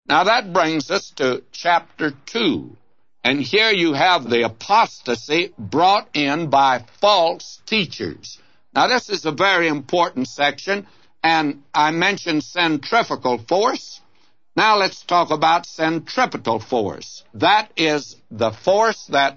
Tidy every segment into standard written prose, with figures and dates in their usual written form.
Now that brings us to chapter 2. And here you have the apostasy brought in by false teachers. Now this is a very important section, and I mentioned centrifugal force. Now let's talk about centripetal force. That is the force that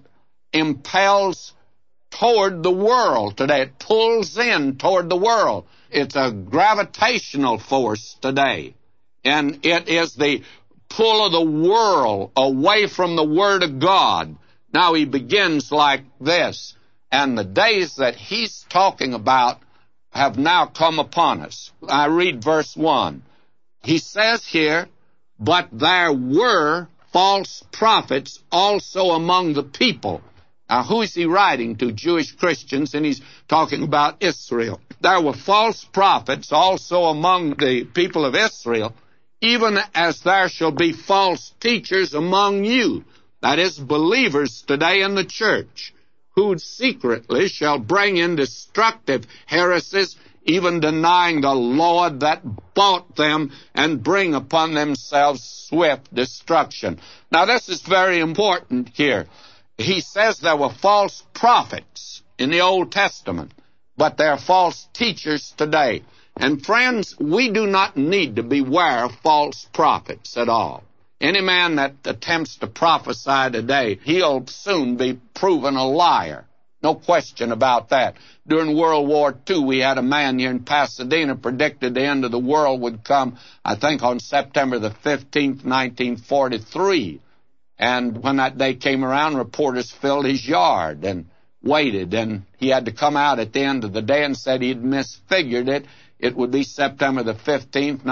impels toward the world today. It pulls in toward the world. It's a gravitational force today. And it is the pull of the world away from the Word of God. Now he begins like this. And the days that he's talking about have now come upon us. I read verse 1. He says here, "But there were false prophets also among the people." Now, who is he writing to? Jewish Christians, and he's talking about Israel. "There were false prophets also among the people of Israel, even as there shall be false teachers among you," that is, believers today in the church, "who secretly shall bring in destructive heresies, even denying the Lord that bought them, and bring upon themselves swift destruction." Now, this is very important here. He says there were false prophets in the Old Testament, but there are false teachers today. And friends, we do not need to beware of false prophets at all. Any man that attempts to prophesy today, he'll soon be proven a liar. No question about that. During World War II, we had a man here in Pasadena predicted the end of the world would come, I think, on September the 15th, 1943. And when that day came around, reporters filled his yard and waited. And he had to come out at the end of the day and said he'd misfigured it. It would be September the 15th,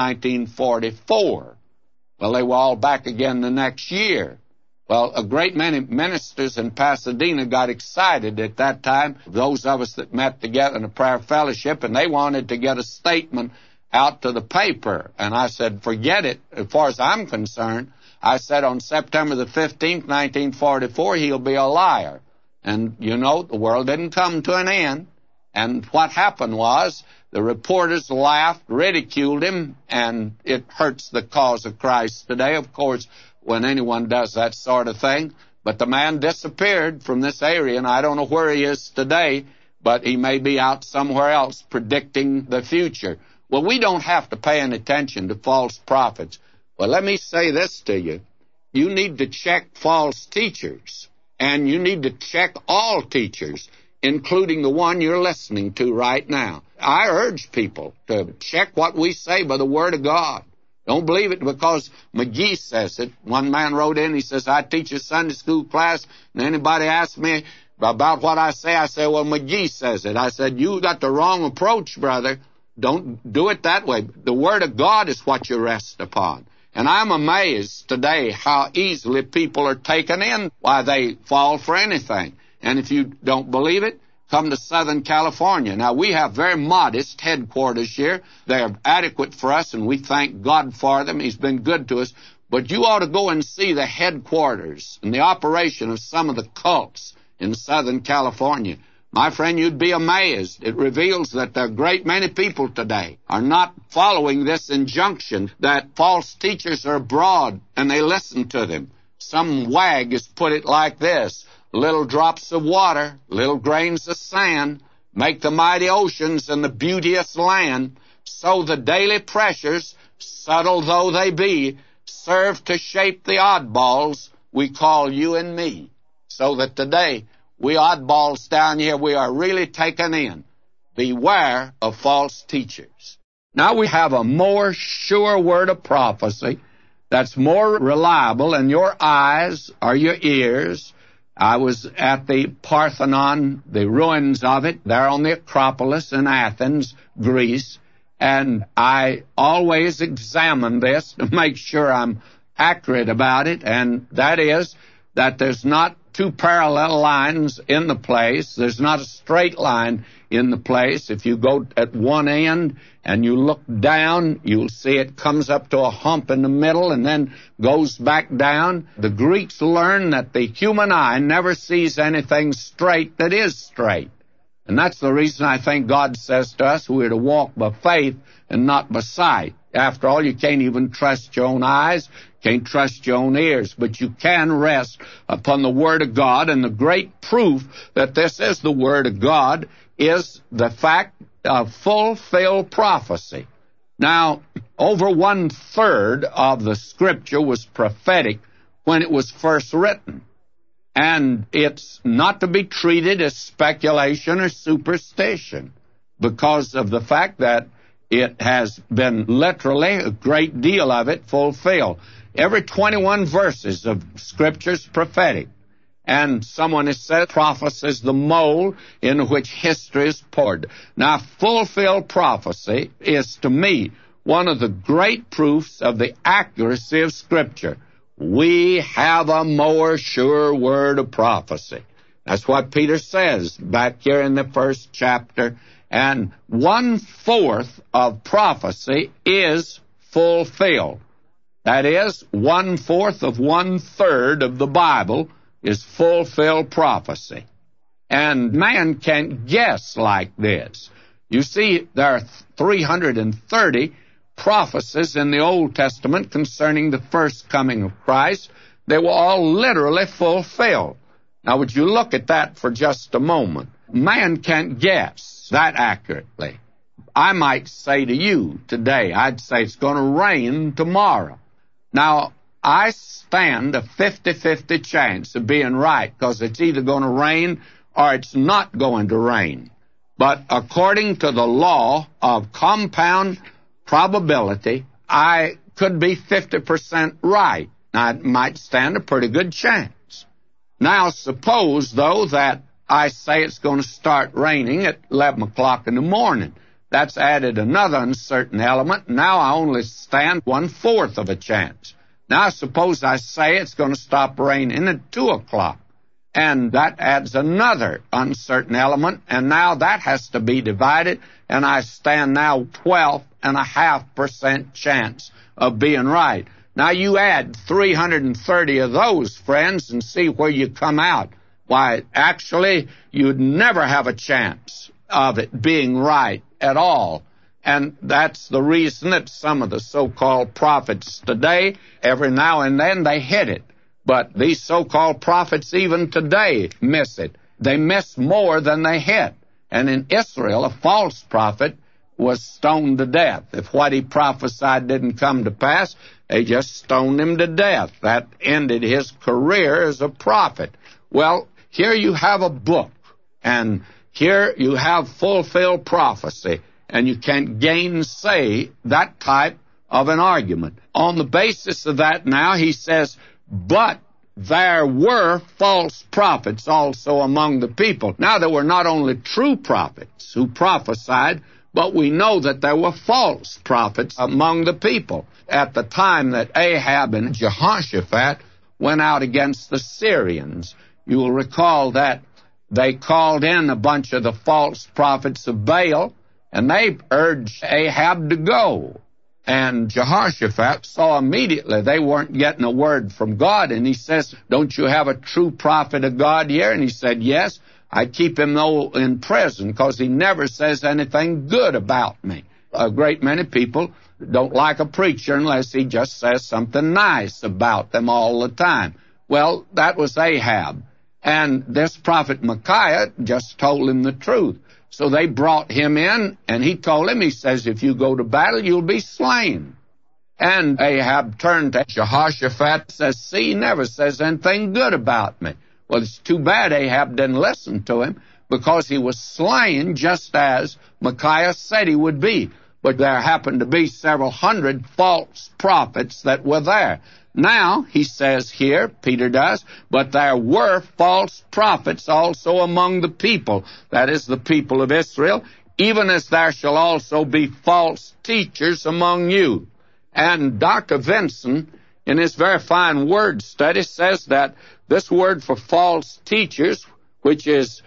1944. Well, they were all back again the next year. Well, a great many ministers in Pasadena got excited at that time, those of us that met together in a prayer fellowship, and they wanted to get a statement out to the paper. And I said, forget it. As far as I'm concerned, I said on September the 15th, 1944, he'll be a liar. And, you know, the world didn't come to an end. And what happened was the reporters laughed, ridiculed him, and it hurts the cause of Christ today, of course, when anyone does that sort of thing. But the man disappeared from this area, and I don't know where he is today, but he may be out somewhere else predicting the future. Well, we don't have to pay any attention to false prophets. Well, let me say this to you. You need to check false teachers, and you need to check all teachers, including the one you're listening to right now. I urge people to check what we say by the Word of God. Don't believe it because McGee says it. One man wrote in, he says, I teach a Sunday school class, and anybody asks me about what I say, well, McGee says it. I said, you got the wrong approach, brother. Don't do it that way. The Word of God is what you rest upon. And I'm amazed today how easily people are taken in, why they fall for anything. And if you don't believe it, come to Southern California. Now, we have very modest headquarters here. They're adequate for us, and we thank God for them. He's been good to us. But you ought to go and see the headquarters and the operation of some of the cults in Southern California. My friend, you'd be amazed. It reveals that a great many people today are not following this injunction that false teachers are abroad and they listen to them. Some wag has put it like this: little drops of water, little grains of sand, make the mighty oceans and the beauteous land. So the daily pressures, subtle though they be, serve to shape the oddballs we call you and me. So that today, we oddballs down here, we are really taken in. Beware of false teachers. Now we have a more sure word of prophecy that's more reliable in your eyes or your ears. I was at the Parthenon, the ruins of it, there on the Acropolis in Athens, Greece, and I always examine this to make sure I'm accurate about it, and that is that there's not two parallel lines in the place. There's not a straight line in the place. If you go at one end and you look down, you'll see it comes up to a hump in the middle and then goes back down. The Greeks learned that the human eye never sees anything straight that is straight. And that's the reason I think God says to us we're to walk by faith and not by sight. After all, you can't even trust your own eyes, can't trust your own ears, but you can rest upon the Word of God, and the great proof that this is the Word of God is the fact of fulfilled prophecy. Now, over 1/3 of the Scripture was prophetic when it was first written, and it's not to be treated as speculation or superstition because of the fact that it has been literally a great deal of it fulfilled. Every 21 verses of Scripture is prophetic. And someone has said prophecy is the mold in which history is poured. Now, fulfilled prophecy is, to me, one of the great proofs of the accuracy of Scripture. We have a more sure word of prophecy. That's what Peter says back here in the first chapter. And 1/4 of prophecy is fulfilled. That is, 1/4 of 1/3 of the Bible is fulfilled prophecy. And man can't guess like this. You see, there are 330 prophecies in the Old Testament concerning the first coming of Christ. They were all literally fulfilled. Now, would you look at that for just a moment? Man can't guess that accurately. I might say to you today, I'd say it's going to rain tomorrow. Now, I stand a 50-50 chance of being right because it's either going to rain or it's not going to rain. But according to the law of compound probability, I could be 50% right. I might stand a pretty good chance. Now, suppose, though, that I say it's going to start raining at 11 o'clock in the morning. That's added another uncertain element. Now I only stand 1/4 of a chance. Now suppose I say it's going to stop raining at 2 o'clock. And that adds another uncertain element. And now that has to be divided. And I stand now 12.5% chance of being right. Now you add 330 of those, friends, and see where you come out. Why, actually, you'd never have a chance of it being right at all. And that's the reason that some of the so-called prophets today, every now and then, they hit it. But these so-called prophets even today miss it. They miss more than they hit. And in Israel, a false prophet was stoned to death. If what he prophesied didn't come to pass, they just stoned him to death. That ended his career as a prophet. Well, here you have a book, and here you have fulfilled prophecy, and you can't gainsay that type of an argument. On the basis of that now, he says, but there were false prophets also among the people. Now, there were not only true prophets who prophesied, but we know that there were false prophets among the people. At the time that Ahab and Jehoshaphat went out against the Syrians, you will recall that they called in a bunch of the false prophets of Baal, and they urged Ahab to go. And Jehoshaphat saw immediately they weren't getting a word from God, and he says, don't you have a true prophet of God here? And he said, yes, I keep him though in prison because he never says anything good about me. A great many people don't like a preacher unless he just says something nice about them all the time. Well, that was Ahab. And this prophet Micaiah just told him the truth. So they brought him in, and he told him, he says, if you go to battle, you'll be slain. And Ahab turned to Jehoshaphat and says, see, he never says anything good about me. Well, it's too bad Ahab didn't listen to him, because he was slain just as Micaiah said he would be. But there happened to be several hundred false prophets that were there. Now, he says here, Peter does, but there were false prophets also among the people, that is, the people of Israel, even as there shall also be false teachers among you. And Dr. Vinson, in his very fine word study, says that this word for false teachers, which is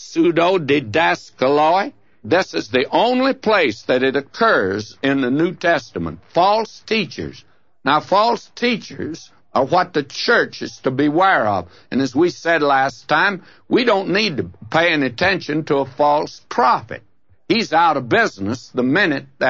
pseudo-didaskaloi, this is the only place that it occurs in the New Testament. False teachers. Now, false teachers are what the church is to beware of. And as we said last time, we don't need to pay any attention to a false prophet. He's out of business the minute that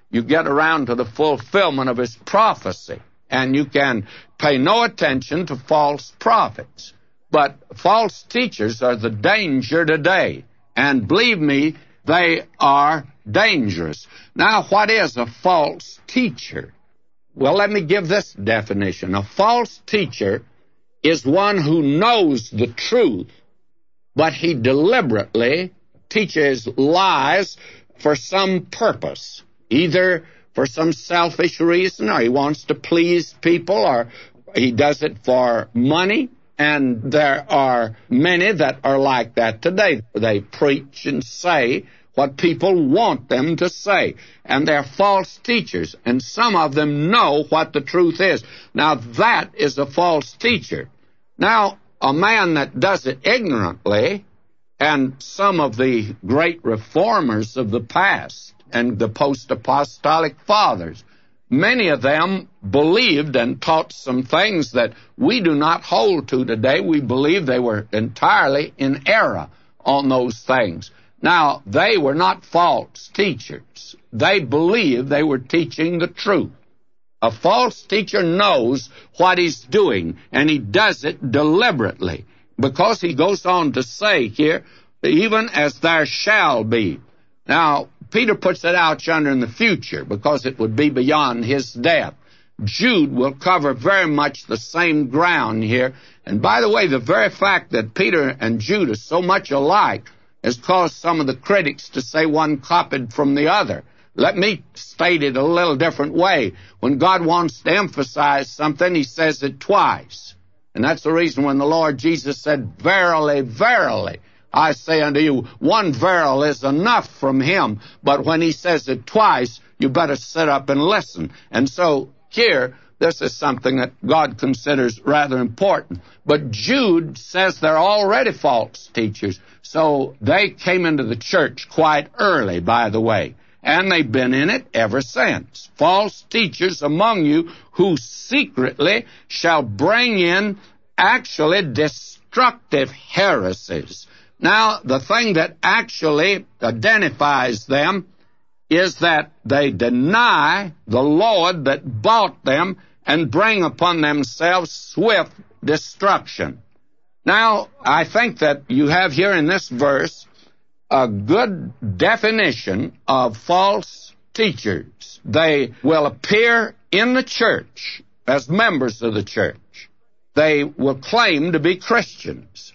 you get around to the fulfillment of his prophecy. And you can pay no attention to false prophets. But false teachers are the danger today. And believe me, they are dangerous. Now, what is a false teacher? Well, let me give this definition. A false teacher is one who knows the truth, but he deliberately teaches lies for some purpose, either for some selfish reason, or he wants to please people, or he does it for money. And there are many that are like that today. They preach and say what people want them to say. And they're false teachers. And some of them know what the truth is. Now, that is a false teacher. Now, a man that does it ignorantly, and some of the great reformers of the past and the post-apostolic fathers, many of them believed and taught some things that we do not hold to today. We believe they were entirely in error on those things. Now, they were not false teachers. They believed they were teaching the truth. A false teacher knows what he's doing, and he does it deliberately, because he goes on to say here, even as there shall be. Now, Peter puts it out yonder in the future, because it would be beyond his death. Jude will cover very much the same ground here. And by the way, the very fact that Peter and Jude are so much alike has caused some of the critics to say one copied from the other. Let me state it a little different way. When God wants to emphasize something, he says it twice. And that's the reason when the Lord Jesus said, "Verily, verily, I say unto you," one verily is enough from him. But when he says it twice, you better sit up and listen. And so here, this is something that God considers rather important. But Jude says they're already false teachers. So they came into the church quite early, by the way. And they've been in it ever since. False teachers among you who secretly shall bring in actually destructive heresies. Now, the thing that actually identifies them is that they deny the Lord that bought them and bring upon themselves swift destruction. Now, I think that you have here in this verse a good definition of false teachers. They will appear in the church as members of the church. They will claim to be Christians.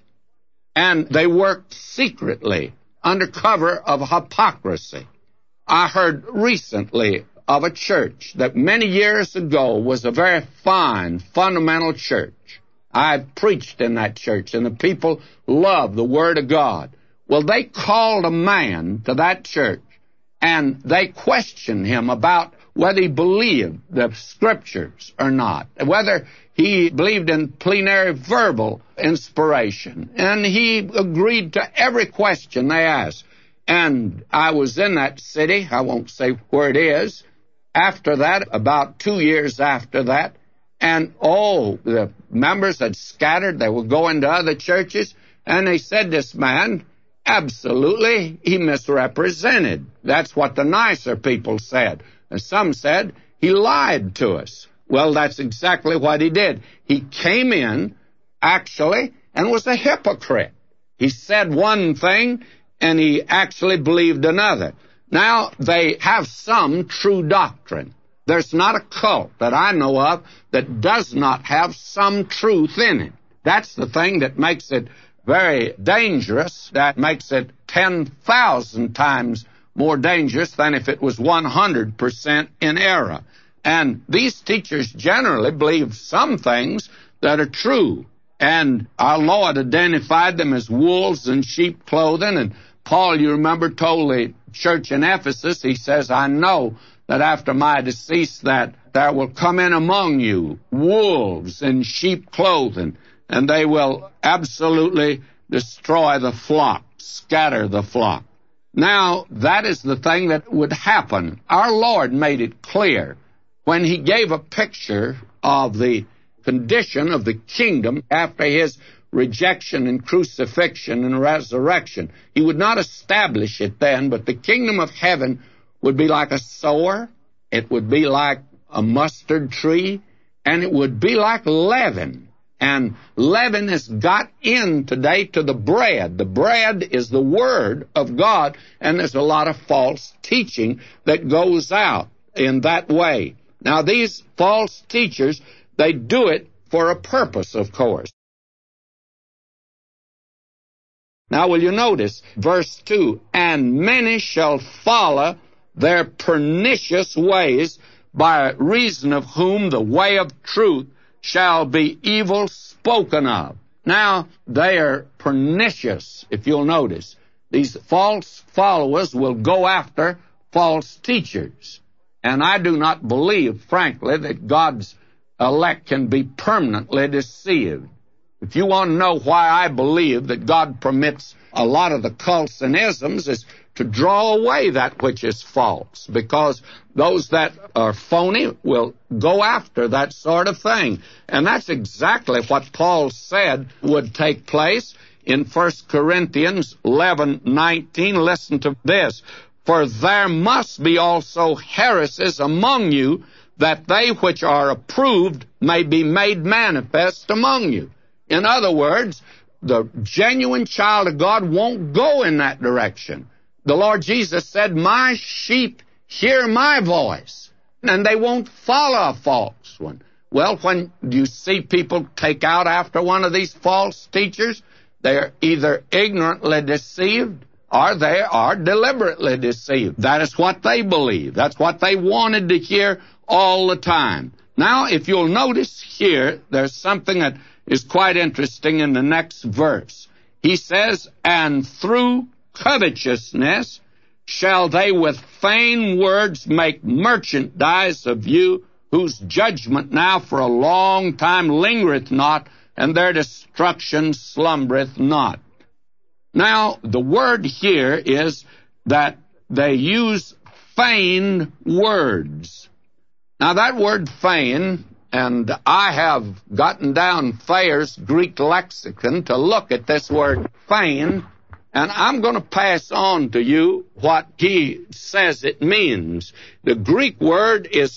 And they work secretly under cover of hypocrisy. I heard recently of a church that many years ago was a very fine, fundamental church. I preached in that church, and the people loved the Word of God. Well, they called a man to that church, and they questioned him about whether he believed the Scriptures or not, whether he believed in plenary verbal inspiration. And he agreed to every question they asked. And I was in that city, I won't say where it is, after that, about 2 years after that, and the members had scattered, they were going to other churches, and they said, "This man, absolutely, he misrepresented." That's what the nicer people said. And some said, "He lied to us." Well, that's exactly what he did. He came in, actually, and was a hypocrite. He said one thing, and he actually believed another. Now, they have some true doctrine. There's not a cult that I know of that does not have some truth in it. That's the thing that makes it very dangerous. That makes it 10,000 times more dangerous than if it was 100% in error. And these teachers generally believe some things that are true. And our Lord identified them as wolves in sheep clothing. And Paul, you remember, told the church in Ephesus, he says, "I know that after my decease that there will come in among you wolves in sheep clothing, and they will absolutely destroy the flock, scatter the flock." Now, that is the thing that would happen. Our Lord made it clear when he gave a picture of the condition of the kingdom after his rejection and crucifixion and resurrection. He would not establish it then, but the kingdom of heaven would be like a sower it would be like a mustard tree, and it would be like leaven. And leaven has got in today to the bread. The bread is the Word of God, and there's a lot of false teaching that goes out in that way. Now, these false teachers, they do it for a purpose, of course. Now, will you notice verse 2? And many shall follow their pernicious ways, by reason of whom the way of truth shall be evil spoken of. Now, they are pernicious, if you'll notice. These false followers will go after false teachers. And I do not believe, frankly, that God's elect can be permanently deceived. If you want to know why I believe that God permits a lot of the cults and isms, is to draw away that which is false, because those that are phony will go after that sort of thing. And that's exactly what Paul said would take place in 1 Corinthians 11:19. Listen to this. For there must be also heresies among you, that they which are approved may be made manifest among you. In other words, the genuine child of God won't go in that direction. The Lord Jesus said, my sheep hear my voice, and they won't follow a false one. Well, when you see people take out after one of these false teachers, they're either ignorantly deceived or they are deliberately deceived. That is what they believe. That's what they wanted to hear all the time. Now, if you'll notice here, there's something that is quite interesting in the next verse. He says, and through covetousness shall they with vain words make merchandise of you, whose judgment now for a long time lingereth not, and their destruction slumbereth not. Now, the word here is that they use feigned words. Now, that word feign, and I have gotten down Thayer's Greek lexicon to look at this word feign, and I'm going to pass on to you what he says it means. The Greek word is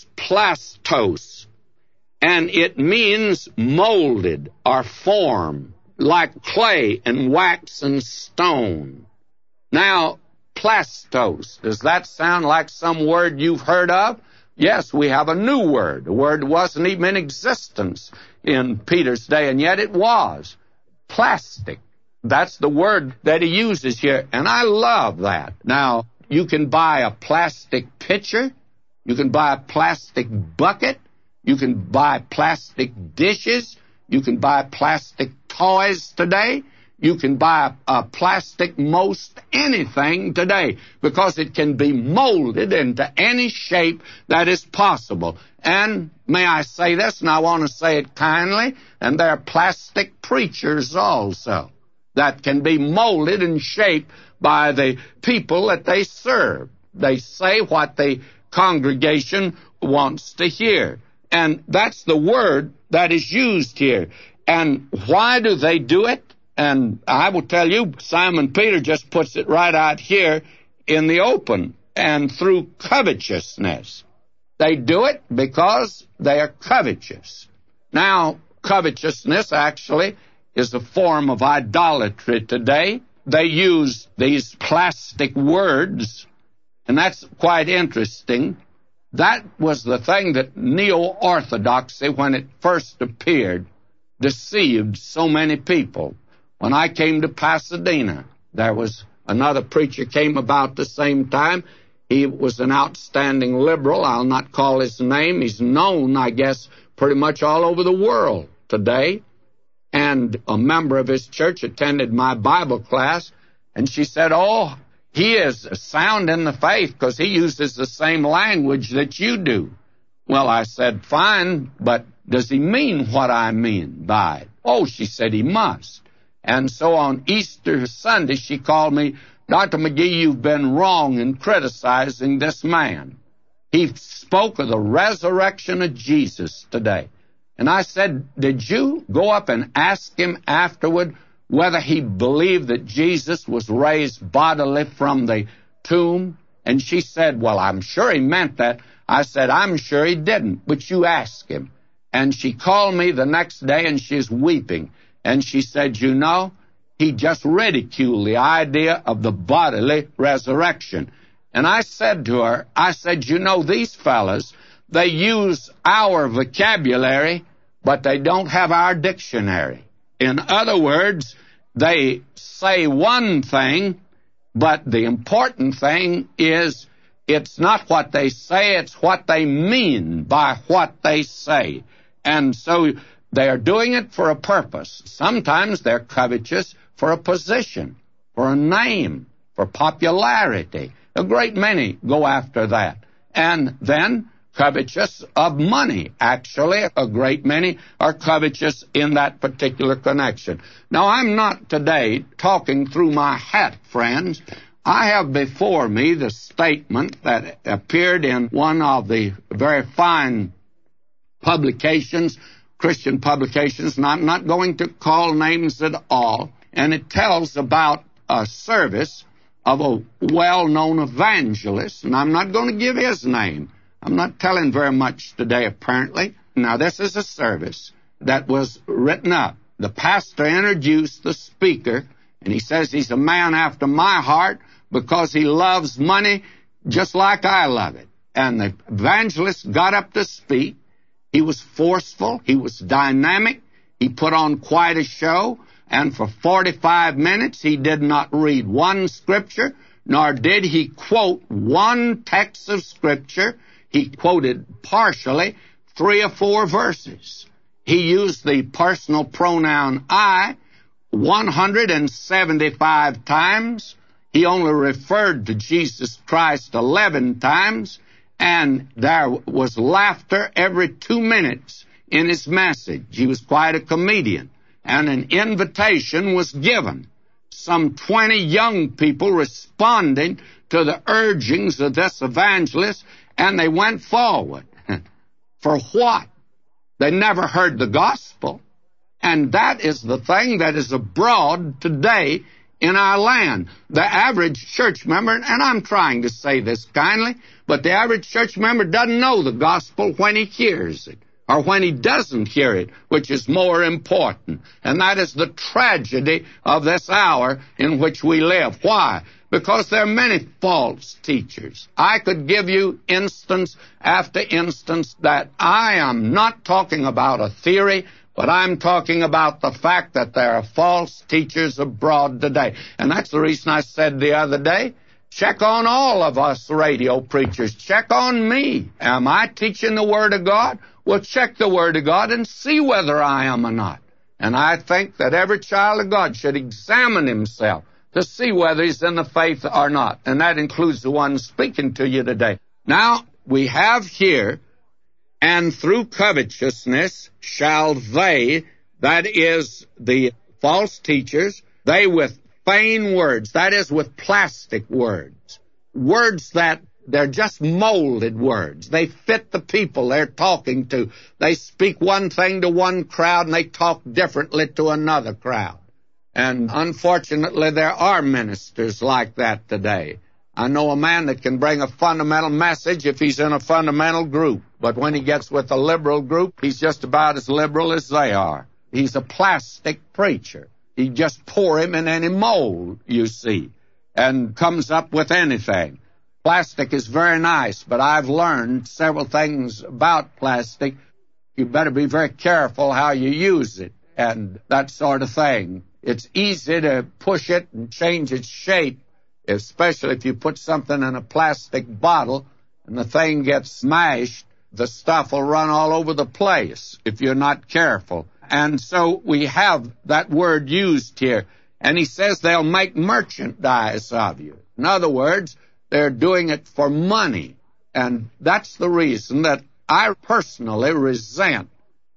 plastos, and it means molded or formed, like clay and wax and stone. Now, plastos, does that sound like some word you've heard of? Yes, we have a new word. The word wasn't even in existence in Peter's day, and yet it was. Plastic. That's the word that he uses here, and I love that. Now, you can buy a plastic pitcher, you can buy a plastic bucket, you can buy plastic dishes, you can buy plastic toys today, you can buy a plastic most anything today, because it can be molded into any shape that is possible. And may I say this, and I want to say it kindly, and there are plastic preachers also that can be molded and shaped by the people that they serve. They say what the congregation wants to hear. And that's the word that is used here. And why do they do it? And I will tell you, Simon Peter just puts it right out here in the open. And through covetousness. They do it because they are covetous. Now, covetousness actually is a form of idolatry today. They use these plastic words, and that's quite interesting. That was the thing that neo-orthodoxy, when it first appeared, deceived so many people. When I came to Pasadena, there was another preacher came about the same time. He was an outstanding liberal. I'll not call his name. He's known, I guess, pretty much all over the world today. And a member of his church attended my Bible class, and she said, oh, he is sound in the faith because he uses the same language that you do. Well, I said, fine, but does he mean what I mean by it? Oh, she said he must. And so on Easter Sunday, she called me, Dr. McGee, you've been wrong in criticizing this man. He spoke of the resurrection of Jesus today. And I said, did you go up and ask him afterward whether he believed that Jesus was raised bodily from the tomb? And she said, well, I'm sure he meant that. I said, I'm sure he didn't, but you ask him. And she called me the next day, and she's weeping. And she said, you know, he just ridiculed the idea of the bodily resurrection. And I said to her, I said, you know, these fellas, they use our vocabulary, but they don't have our dictionary. In other words, they say one thing, but the important thing is it's not what they say, it's what they mean by what they say. And so they are doing it for a purpose. Sometimes they're covetous for a position, for a name, for popularity. A great many go after that. And then covetous of money. Actually, a great many are covetous in that particular connection. Now, I'm not today talking through my hat, friends. I have before me the statement that appeared in one of the very fine publications, Christian publications, and I'm not going to call names at all, and it tells about a service of a well-known evangelist, and I'm not going to give his name. I'm not telling very much today, apparently. Now, this is a service that was written up. The pastor introduced the speaker, and he says he's a man after my heart because he loves money just like I love it. And the evangelist got up to speak. He was forceful. He was dynamic. He put on quite a show. And for 45 minutes, he did not read one scripture, nor did he quote one text of scripture. He quoted partially 3 or 4 verses. He used the personal pronoun I 175 times. He only referred to Jesus Christ 11 times. And there was laughter every 2 minutes in his message. He was quite a comedian. And an invitation was given. Some 20 young people responding to the urgings of this evangelist, and they went forward. For what? They never heard the gospel. And that is the thing that is abroad today in our land. The average church member, and I'm trying to say this kindly, but the average church member doesn't know the gospel when he hears it, or when he doesn't hear it, which is more important. And that is the tragedy of this hour in which we live. Why? Because there are many false teachers. I could give you instance after instance that I am not talking about a theory, but I'm talking about the fact that there are false teachers abroad today. And that's the reason I said the other day, check on all of us radio preachers. Check on me. Am I teaching the Word of God? Well, check the Word of God and see whether I am or not. And I think that every child of God should examine himself to see whether he's in the faith or not. And that includes the one speaking to you today. Now, we have here, and through covetousness shall they, that is the false teachers, they with vain words, that is with plastic words, words that they're just molded words. They fit the people they're talking to. They speak one thing to one crowd and they talk differently to another crowd. And unfortunately, there are ministers like that today. I know a man that can bring a fundamental message if he's in a fundamental group. But when he gets with a liberal group, he's just about as liberal as they are. He's a plastic preacher. He just pour him in any mold, you see, and comes up with anything. Plastic is very nice, but I've learned several things about plastic. You better be very careful how you use it and that sort of thing. It's easy to push it and change its shape, especially if you put something in a plastic bottle and the thing gets smashed, the stuff will run all over the place if you're not careful. And so we have that word used here. And he says they'll make merchandise of you. In other words, they're doing it for money. And that's the reason that I personally resent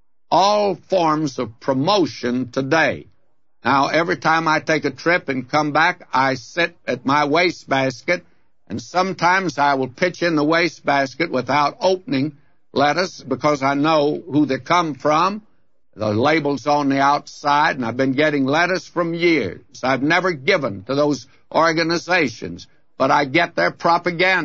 all forms of promotion today. Now, every time I take a trip and come back, I sit at my wastebasket, and sometimes I will pitch in the wastebasket without opening letters because I know who they come from. The label's on the outside, and I've been getting letters from years. I've never given to those organizations, but I get their propaganda.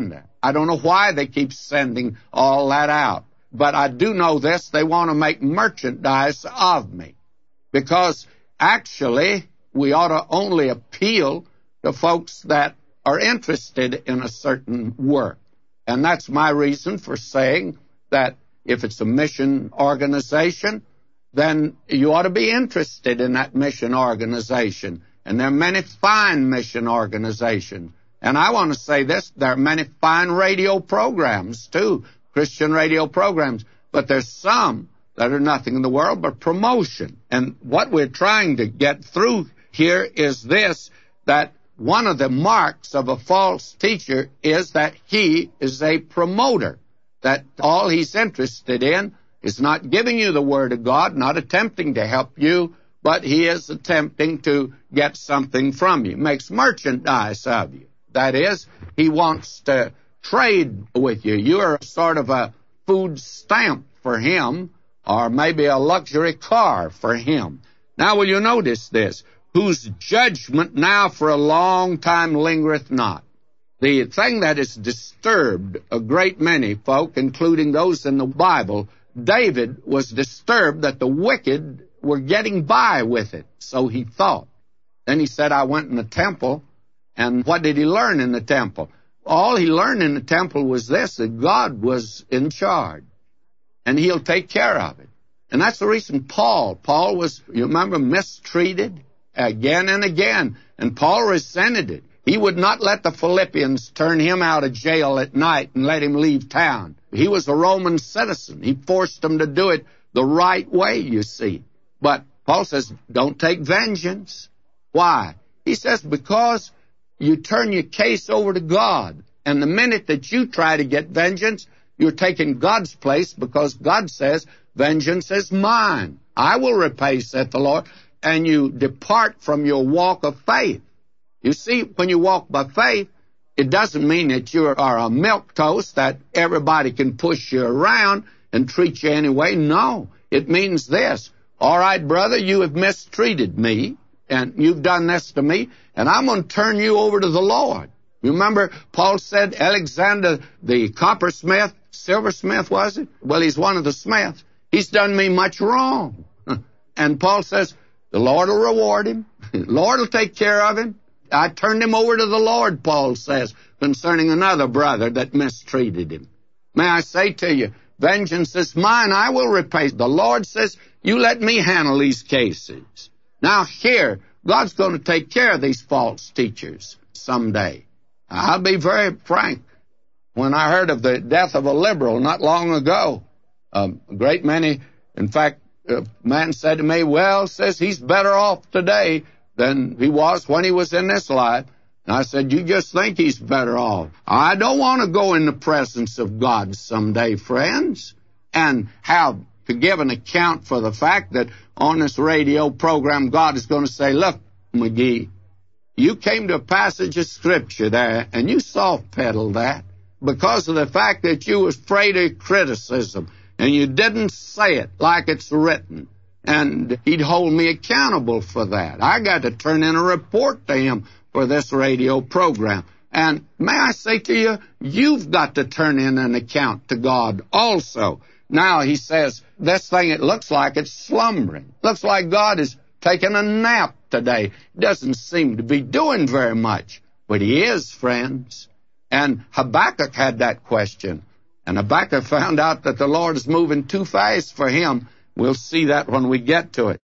I don't know why they keep sending all that out. But I do know this, they want to make merchandise of me. Because actually, we ought to only appeal to folks that are interested in a certain work. And that's my reason for saying that if it's a mission organization, then you ought to be interested in that mission organization. And there are many fine mission organizations. And I want to say this, there are many fine radio programs, too, Christian radio programs. But there's some that are nothing in the world but promotion. And what we're trying to get through here is this, that one of the marks of a false teacher is that he is a promoter, that all he's interested in is not giving you the Word of God, not attempting to help you, but he is attempting to get something from you, makes merchandise of you. That is, he wants to trade with you. You're sort of a food stamp for him, or maybe a luxury car for him. Now, will you notice this? Whose judgment now for a long time lingereth not. The thing that has disturbed a great many folk, including those in the Bible, David was disturbed that the wicked were getting by with it, so he thought. Then he said, I went in the temple, and what did he learn in the temple? All he learned in the temple was this, that God was in charge, and he'll take care of it. And that's the reason Paul was, you remember, mistreated again and again, and Paul resented it. He would not let the Philippians turn him out of jail at night and let him leave town. He was a Roman citizen. He forced them to do it the right way, you see. But Paul says, don't take vengeance. Why? He says, because you turn your case over to God. And the minute that you try to get vengeance, you're taking God's place, because God says, vengeance is mine. I will repay, saith the Lord. And you depart from your walk of faith. You see, when you walk by faith, it doesn't mean that you are a milquetoast, that everybody can push you around and treat you anyway. No, it means this. All right, brother, you have mistreated me, and you've done this to me, and I'm going to turn you over to the Lord. Remember, Paul said Alexander, the coppersmith, silversmith, was it? Well, he's one of the smiths. He's done me much wrong. And Paul says, the Lord will reward him. The Lord will take care of him. I turned him over to the Lord, Paul says, concerning another brother that mistreated him. May I say to you, vengeance is mine, I will repay. The Lord says, you let me handle these cases. Now here, God's going to take care of these false teachers someday. I'll be very frank. When I heard of the death of a liberal not long ago, a great many, in fact, a man said to me, well, says he's better off today than he was when he was in this life. And I said, you just think he's better off. I don't want to go in the presence of God someday, friends, and have to give an account for the fact that on this radio program, God is going to say, look, McGee, you came to a passage of Scripture there, and you soft-pedaled that because of the fact that you was afraid of criticism, and you didn't say it like it's written. And he'd hold me accountable for that. I got to turn in a report to him for this radio program. And may I say to you, you've got to turn in an account to God also. Now, he says, this thing, it looks like it's slumbering. Looks like God is taking a nap today. Doesn't seem to be doing very much. But he is, friends. And Habakkuk had that question. And Habakkuk found out that the Lord is moving too fast for him. We'll see that when we get to it.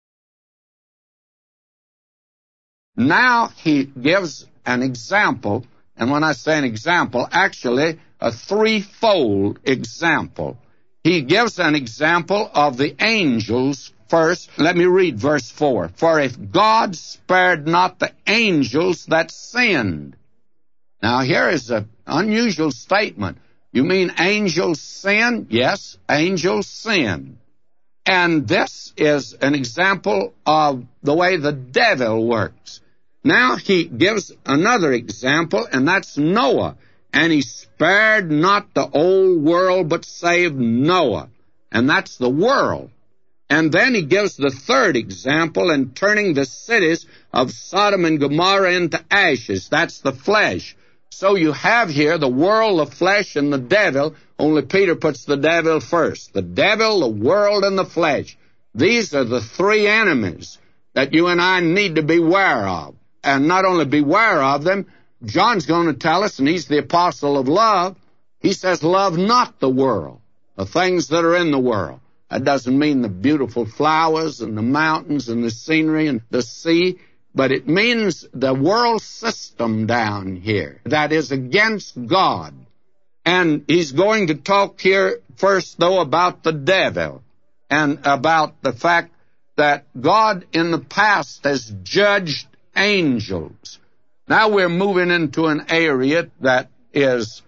Now he gives an example, and when I say an example, actually a threefold example. He gives an example of the angels first. Let me read verse 4. For if God spared not the angels that sinned. Now here is an unusual statement. You mean angels sin? Yes, angels sin. And this is an example of the way the devil works. Now he gives another example, and that's Noah. And he spared not the old world, but saved Noah. And that's the world. And then he gives the third example in turning the cities of Sodom and Gomorrah into ashes. That's the flesh. So you have here the world, the flesh, and the devil, only Peter puts the devil first. The devil, the world, and the flesh. These are the three enemies that you and I need to beware of. And not only beware of them, John's going to tell us, and he's the apostle of love, he says, love not the world, the things that are in the world. That doesn't mean the beautiful flowers and the mountains and the scenery and the sea, but it means the world system down here that is against God. And he's going to talk here first, though, about the devil and about the fact that God in the past has judged angels. Now we're moving into an area that is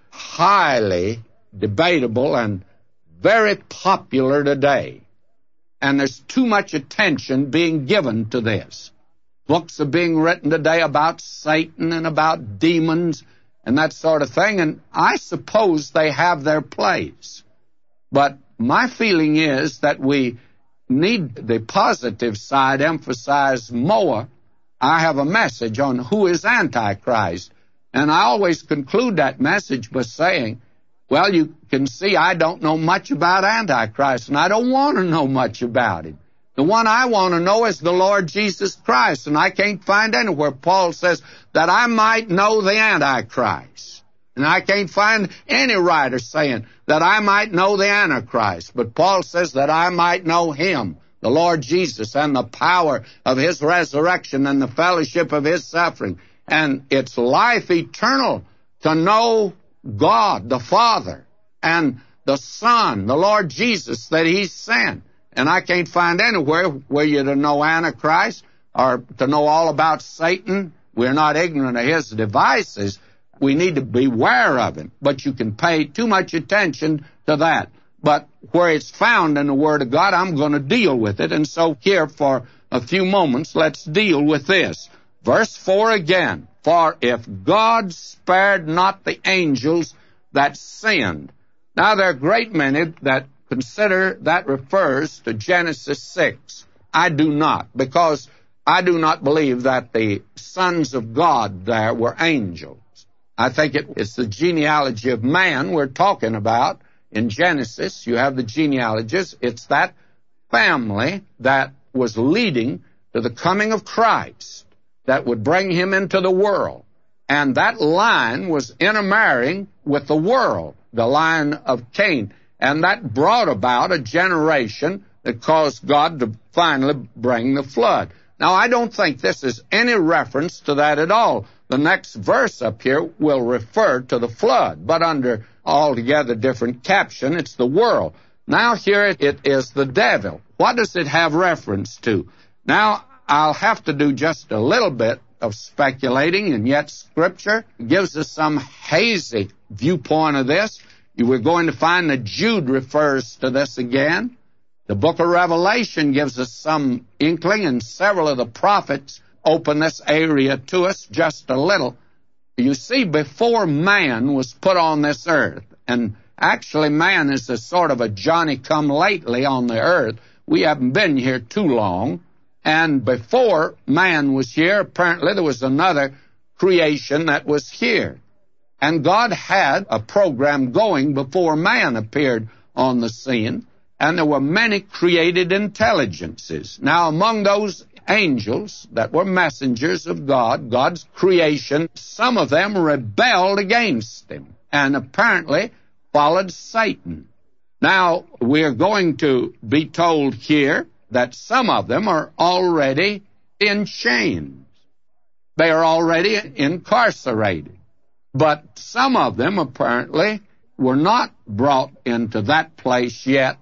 highly debatable and very popular today. And there's too much attention being given to this. Books are being written today about Satan and about demons and that sort of thing, and I suppose they have their place. But my feeling is that we need the positive side emphasized more. I have a message on who is Antichrist, and I always conclude that message by saying, well, you can see I don't know much about Antichrist, and I don't want to know much about him. The one I want to know is the Lord Jesus Christ, and I can't find anywhere Paul says that I might know the Antichrist. And I can't find any writer saying that I might know the Antichrist. But Paul says that I might know him, the Lord Jesus, and the power of his resurrection and the fellowship of his suffering. And it's life eternal to know God, the Father, and the Son, the Lord Jesus, that he sent. And I can't find anywhere where you're to know Antichrist or to know all about Satan. We're not ignorant of his devices. We need to beware of him. But you can pay too much attention to that. But where it's found in the Word of God, I'm going to deal with it. And so here for a few moments, let's deal with this. Verse 4 again. For if God spared not the angels that sinned. Now there are a great many that consider that refers to Genesis 6. I do not, because I do not believe that the sons of God there were angels. I think it's the genealogy of man we're talking about. In Genesis, you have the genealogies. It's that family that was leading to the coming of Christ that would bring him into the world. And that line was intermarrying with the world, the line of Cain. And that brought about a generation that caused God to finally bring the flood. Now, I don't think this is any reference to that at all. The next verse up here will refer to the flood, but under altogether different caption, it's the world. Now, here it is the devil. What does it have reference to? Now, I'll have to do just a little bit of speculating, and yet Scripture gives us some hazy viewpoint of this. We're going to find that Jude refers to this again. The book of Revelation gives us some inkling, and several of the prophets open this area to us just a little. You see, before man was put on this earth, and actually man is a sort of a Johnny-come-lately on the earth. We haven't been here too long. And before man was here, apparently there was another creation that was here. And God had a program going before man appeared on the scene, and there were many created intelligences. Now, among those angels that were messengers of God, God's creation, some of them rebelled against him and apparently followed Satan. Now, we're going to be told here that some of them are already in chains. They are already incarcerated. But some of them apparently were not brought into that place yet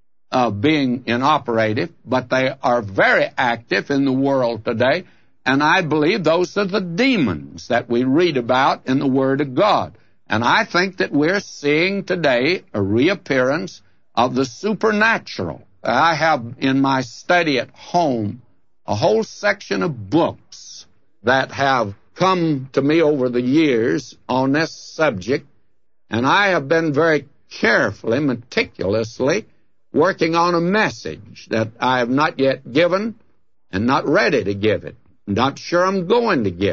of being inoperative, but they are very active in the world today, and I believe those are the demons that we read about in the Word of God. And I think that we're seeing today a reappearance of the supernatural. I have in my study at home a whole section of books that have come to me over the years on this subject, and I have been very carefully, meticulously working on a message that I have not yet given and not ready to give it. Not sure I'm going to give it.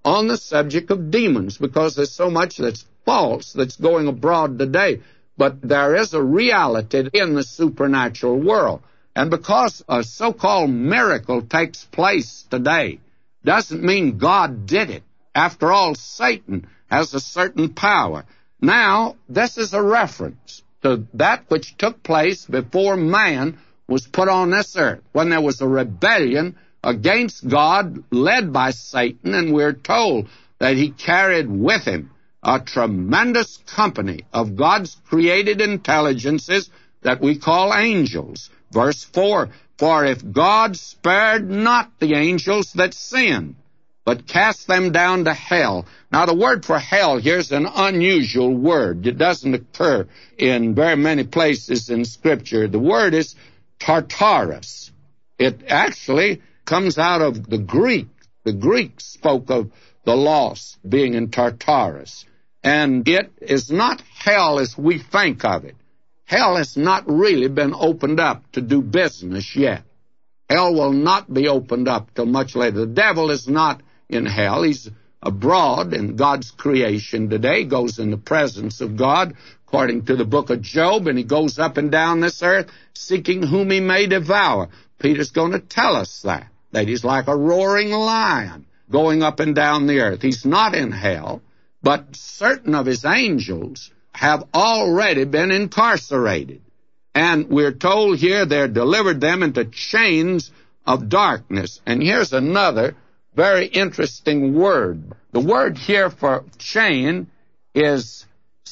on the subject of demons, because there's so much that's false that's going abroad today. But there is a reality in the supernatural world. And because a so-called miracle takes place today, doesn't mean God did it. After all, Satan has a certain power. Now, this is a reference to that which took place before man was put on this earth, when there was a rebellion against God led by Satan, and we're told that he carried with him a tremendous company of God's created intelligences that we call angels. Verse 4, for if God spared not the angels that sinned, but cast them down to hell. Now, the word for hell here is an unusual word. It doesn't occur in very many places in Scripture. The word is Tartarus. It actually comes out of the Greek. The Greeks spoke of the lost being in Tartarus. And it is not hell as we think of it. Hell has not really been opened up to do business yet. Hell will not be opened up till much later. The devil is not in hell. He's abroad in God's creation today, goes in the presence of God, according to the book of Job, and he goes up and down this earth seeking whom he may devour. Peter's going to tell us that he's like a roaring lion going up and down the earth. He's not in hell, but certain of his angels have already been incarcerated. And we're told here they're delivered them into chains of darkness. And here's another very interesting word. The word here for chain is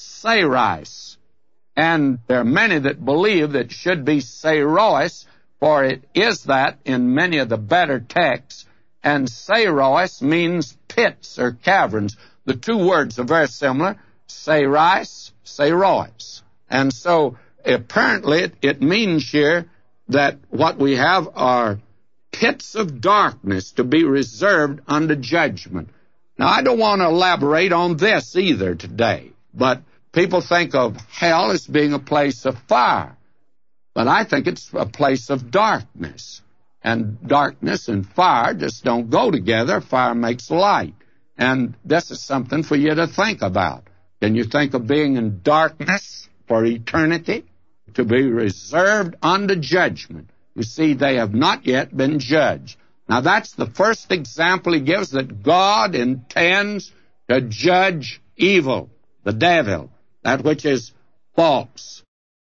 serais. And there are many that believe that it should be serois, for it is that in many of the better texts. And serois means pits or caverns. The two words are very similar, serais, serois. And so apparently it means here that what we have are pits of darkness to be reserved unto judgment. Now, I don't want to elaborate on this either today, but people think of hell as being a place of fire. But I think it's a place of darkness. And darkness and fire just don't go together. Fire makes light. And this is something for you to think about. Can you think of being in darkness for eternity? To be reserved unto judgment. You see, they have not yet been judged. Now, that's the first example he gives that God intends to judge evil, the devil, that which is false.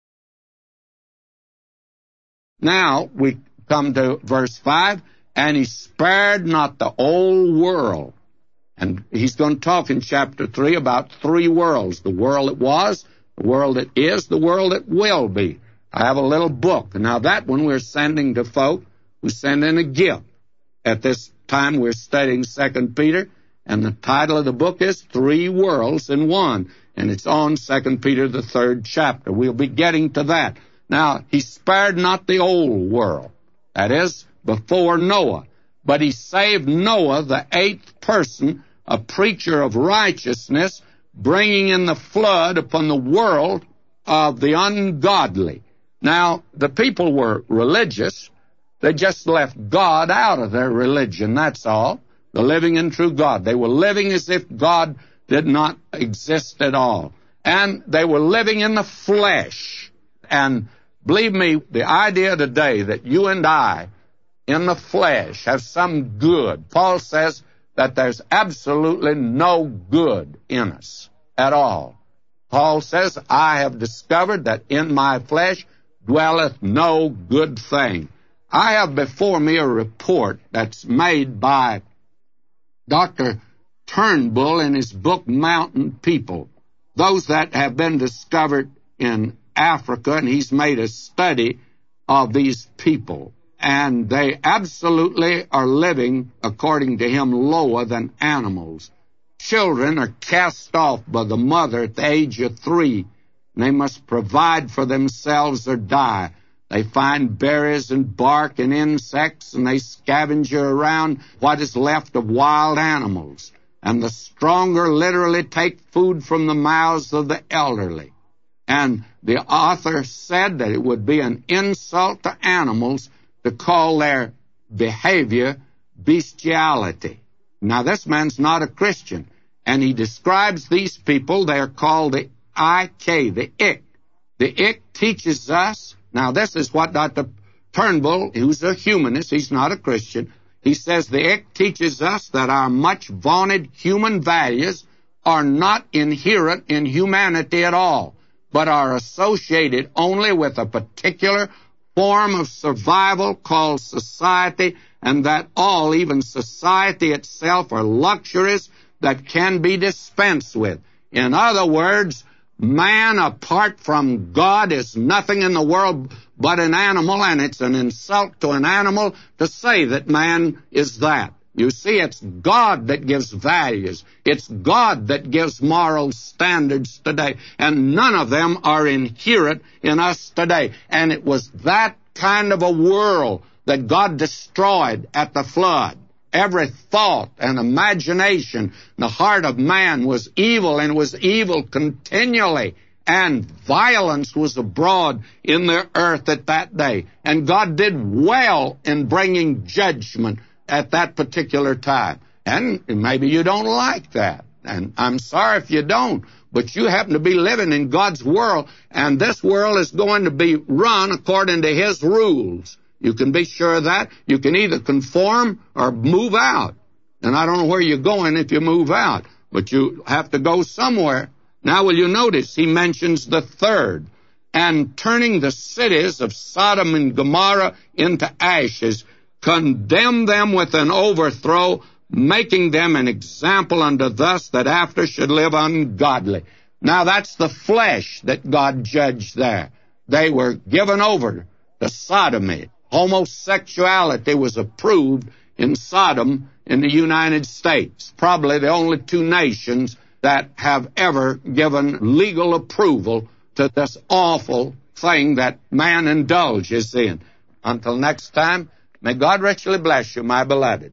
Now, we come to verse 5, and he spared not the old world. And he's going to talk in chapter 3 about three worlds, the world that was, the world that is, the world that will be. I have a little book. Now, that one we're sending to folk who send in a gift. At this time, we're studying 2 Peter, and the title of the book is Three Worlds in One, and it's on 2 Peter, the 3rd chapter. We'll be getting to that. Now, he spared not the old world, that is, before Noah, but he saved Noah, the 8th person, a preacher of righteousness, bringing in the flood upon the world of the ungodly. Now, the people were religious. They just left God out of their religion, that's all. The living and true God. They were living as if God did not exist at all. And they were living in the flesh. And believe me, the idea today that you and I, in the flesh, have some good. Paul says that there's absolutely no good in us at all. Paul says, I have discovered that in my flesh dwelleth no good thing. I have before me a report that's made by Dr. Turnbull in his book Mountain People, those that have been discovered in Africa, and he's made a study of these people. And they absolutely are living, according to him, lower than animals. Children are cast off by the mother at the age of 3. And they must provide for themselves or die. They find berries and bark and insects, and they scavenge around what is left of wild animals. And the stronger literally take food from the mouths of the elderly. And the author said that it would be an insult to animals to call their behavior bestiality. Now, this man's not a Christian, and he describes these people. They're called the IK, the Ik. The Ik teaches us, now this is what Dr. Turnbull, who's a humanist, he's not a Christian, he says the Ik teaches us that our much vaunted human values are not inherent in humanity at all, but are associated only with a particular form of survival called society, and that all, even society itself, are luxuries that can be dispensed with. In other words, man apart from God is nothing in the world but an animal, and it's an insult to an animal to say that man is that. You see, it's God that gives values. It's God that gives moral standards today, and none of them are inherent in us today. And it was that kind of a world that God destroyed at the flood. Every thought and imagination in the heart of man was evil, and was evil continually. And violence was abroad in the earth at that day. And God did well in bringing judgment at that particular time. And maybe you don't like that. And I'm sorry if you don't. But you happen to be living in God's world, and this world is going to be run according to His rules. You can be sure of that. You can either conform or move out. And I don't know where you're going if you move out, but you have to go somewhere. Now, will you notice he mentions the third, and turning the cities of Sodom and Gomorrah into ashes, condemn them with an overthrow, making them an example unto thus that after should live ungodly. Now, that's the flesh that God judged there. They were given over to sodomy. Homosexuality was approved in Sodom in the United States. Probably the only two nations that have ever given legal approval to this awful thing that man indulges in. Until next time, may God richly bless you, my beloved.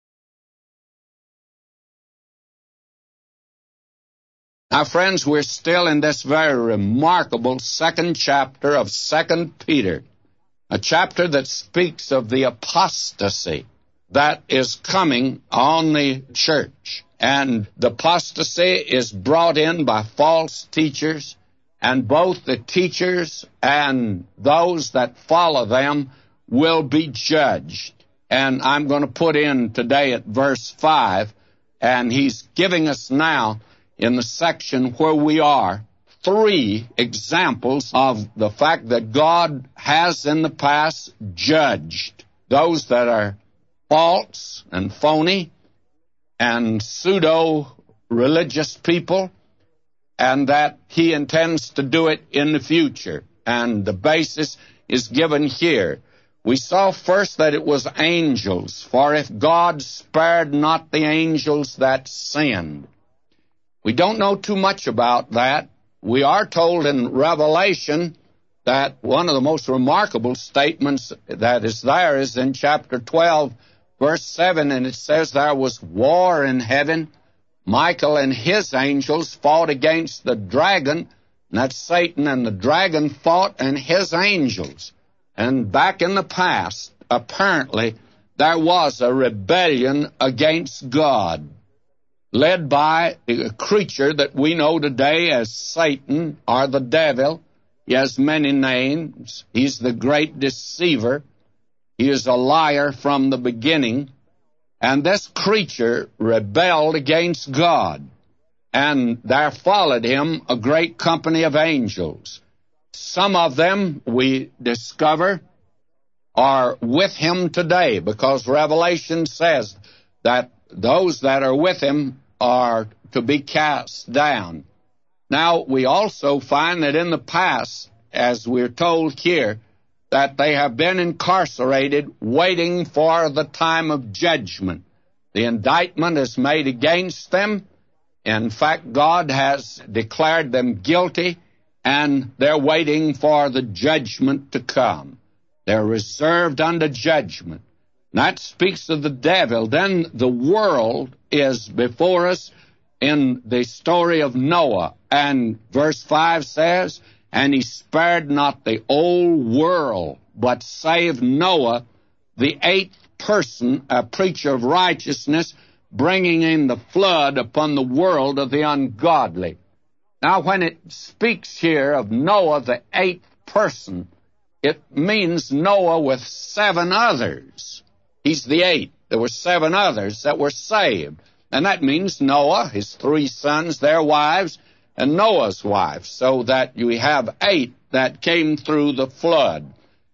Now, friends, we're still in this very remarkable second chapter of 2 Peter, a chapter that speaks of the apostasy that is coming on the church. And the apostasy is brought in by false teachers, and both the teachers and those that follow them will be judged. And I'm going to put in today at verse 5, and he's giving us now in the section where we are 3 examples of the fact that God has in the past judged those that are false and phony and pseudo-religious people, and that he intends to do it in the future. And the basis is given here. We saw first that it was angels, for if God spared not the angels that sinned. We don't know too much about that. We are told in Revelation that one of the most remarkable statements that is there is in chapter 12, verse 7, and it says there was war in heaven. Michael and his angels fought against the dragon, and that's Satan, and the dragon fought and his angels. And back in the past, apparently, there was a rebellion against God, led by a creature that we know today as Satan or the devil. He has many names. He's the great deceiver. He is a liar from the beginning. And this creature rebelled against God, and there followed him a great company of angels. Some of them, we discover, are with him today, because Revelation says that those that are with him are to be cast down. Now, we also find that in the past, as we're told here, that they have been incarcerated waiting for the time of judgment. The indictment is made against them. In fact, God has declared them guilty, and they're waiting for the judgment to come. They're reserved unto judgment. That speaks of the devil. Then the world is before us in the story of Noah. And verse 5 says, and he spared not the old world, but saved Noah, the 8th person, a preacher of righteousness, bringing in the flood upon the world of the ungodly. Now, when it speaks here of Noah, the eighth person, it means Noah with 7 others. He's the eighth. There were 7 others that were saved. And that means Noah, his 3 sons, their wives, and Noah's wife, so that you have 8 that came through the flood.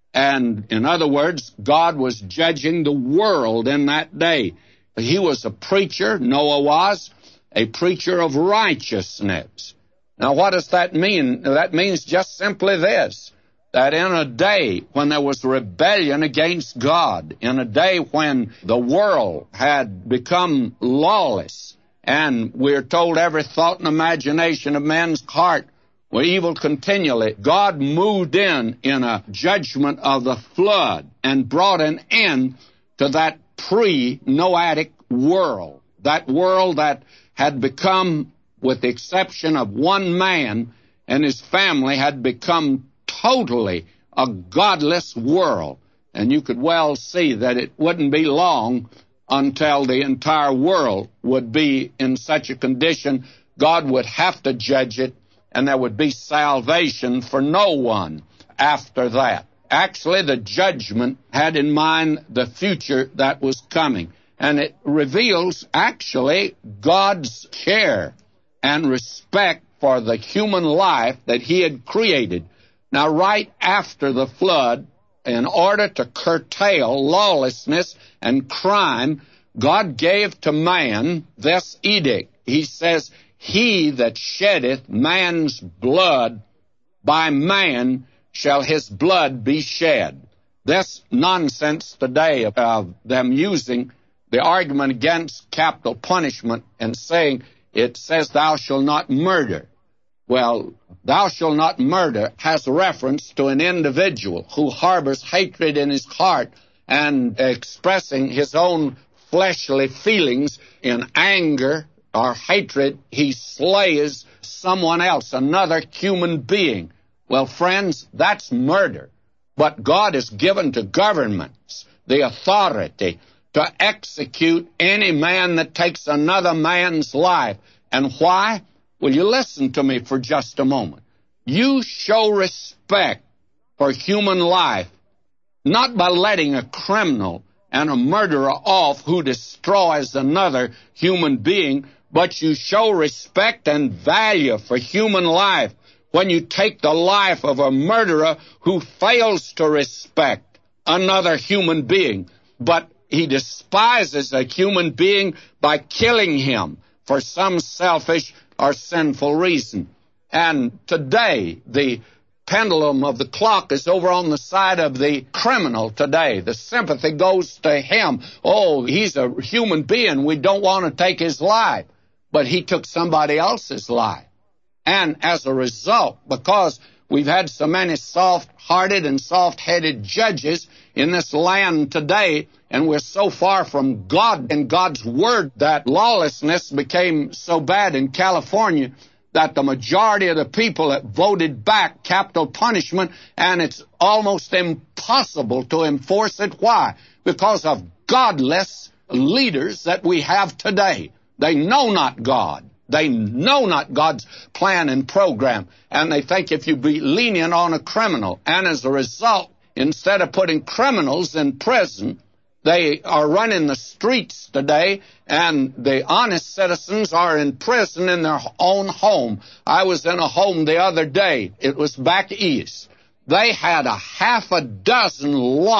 And in other words, God was judging the world in that day. He was a preacher, Noah was, a preacher of righteousness. Now, what does that mean? That means just simply this, that in a day when there was rebellion against God, in a day when the world had become lawless, and we're told every thought and imagination of man's heart were evil continually, God moved in a judgment of the flood and brought an end to that pre-Noahic world, that world that had become, with the exception of one man and his family, had become totally a godless world. And you could well see that it wouldn't be long until the entire world would be in such a condition, God would have to judge it, and there would be salvation for no one after that. Actually, the judgment had in mind the future that was coming. And it reveals, actually, God's care and respect for the human life that He had created. Now, right after the flood, in order to curtail lawlessness and crime, God gave to man this edict. He says, "He that sheddeth man's blood, by man shall his blood be shed." This nonsense today of them using the argument against capital punishment and saying, it says, "Thou shalt not murder." Well, "thou shalt not murder" has reference to an individual who harbors hatred in his heart and expressing his own fleshly feelings in anger or hatred, he slays someone else, another human being. Well, friends, that's murder. But God has given to governments the authority to execute any man that takes another man's life. And why? Will you listen to me for just a moment? You show respect for human life not by letting a criminal and a murderer off who destroys another human being, but you show respect and value for human life when you take the life of a murderer who fails to respect another human being, but he despises a human being by killing him for some selfish or sinful reason. And today, the pendulum of the clock is over on the side of the criminal today. The sympathy goes to him. Oh, he's a human being. We don't want to take his life. But he took somebody else's life. And as a result, because we've had so many soft-hearted and soft-headed judges in this land today, and we're so far from God and God's Word that lawlessness became so bad in California that the majority of the people that voted back capital punishment, and it's almost impossible to enforce it. Why? Because of godless leaders that we have today. They know not God. They know not God's plan and program, and they think if you be lenient on a criminal, and as a result, instead of putting criminals in prison, they are running the streets today, and the honest citizens are in prison in their own home. I was in a home the other day. It was back east. They had a half a dozen